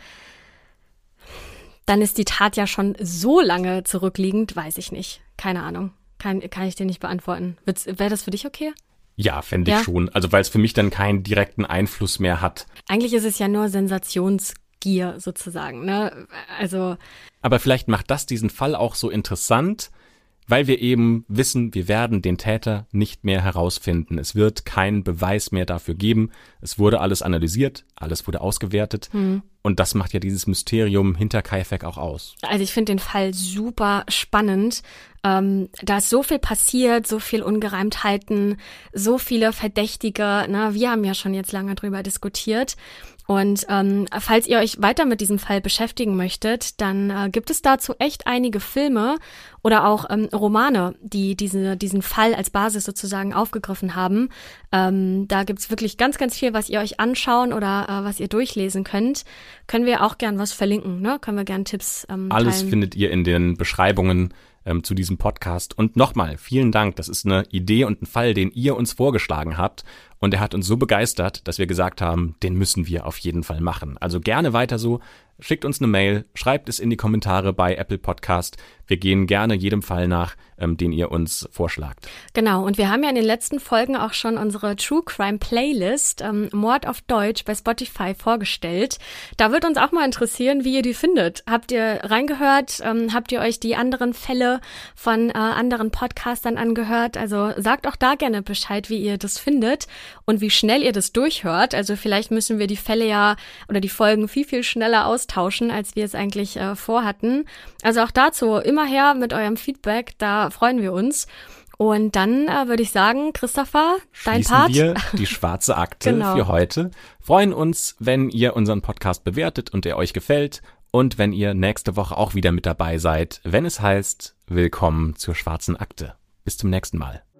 Dann ist die Tat ja schon so lange zurückliegend, weiß ich nicht. Keine Ahnung. Kann, kann ich dir nicht beantworten. Wäre das für dich okay? Ja, fände ich Ja? schon. Also weil es für mich dann keinen direkten Einfluss mehr hat. Eigentlich ist es ja nur Sensationsgier sozusagen, ne? Also. Aber vielleicht macht das diesen Fall auch so interessant, weil wir eben wissen, wir werden den Täter nicht mehr herausfinden. Es wird keinen Beweis mehr dafür geben. Es wurde alles analysiert, alles wurde ausgewertet. Hm. Und das macht ja dieses Mysterium hinter Kaifek auch aus. Also ich finde den Fall super spannend. Ähm, da ist so viel passiert, so viel Ungereimtheiten, so viele Verdächtige. Ne? Wir haben ja schon jetzt lange drüber diskutiert. Und ähm, falls ihr euch weiter mit diesem Fall beschäftigen möchtet, dann äh, gibt es dazu echt einige Filme oder auch ähm, Romane, die diese, diesen Fall als Basis sozusagen aufgegriffen haben. Ähm, da gibt's wirklich ganz, ganz viel, was ihr euch anschauen oder äh, was ihr durchlesen könnt. Können wir auch gern was verlinken, ne? Können wir gern Tipps ähm, teilen. Alles findet ihr in den Beschreibungen ähm, zu diesem Podcast. Und nochmal, vielen Dank. Das ist eine Idee und ein Fall, den ihr uns vorgeschlagen habt. Und er hat uns so begeistert, dass wir gesagt haben, den müssen wir auf jeden Fall machen. Also gerne weiter so. Schickt uns eine Mail, schreibt es in die Kommentare bei Apple Podcast. Wir gehen gerne jedem Fall nach, ähm, den ihr uns vorschlagt. Genau, und wir haben ja in den letzten Folgen auch schon unsere True Crime Playlist ähm, Mord auf Deutsch bei Spotify vorgestellt. Da wird uns auch mal interessieren, wie ihr die findet. Habt ihr reingehört? Ähm, habt ihr euch die anderen Fälle von äh, anderen Podcastern angehört? Also sagt auch da gerne Bescheid, wie ihr das findet und wie schnell ihr das durchhört. Also vielleicht müssen wir die Fälle ja oder die Folgen viel, viel schneller austauschen, als wir es eigentlich äh, vorhatten. Also auch dazu immer her mit eurem Feedback, da freuen wir uns. Und dann äh, würde ich sagen, Christopher, dein Schließen Part. wir die schwarze Akte Genau. für heute. Freuen uns, wenn ihr unseren Podcast bewertet und er euch gefällt und wenn ihr nächste Woche auch wieder mit dabei seid, wenn es heißt, willkommen zur schwarzen Akte. Bis zum nächsten Mal.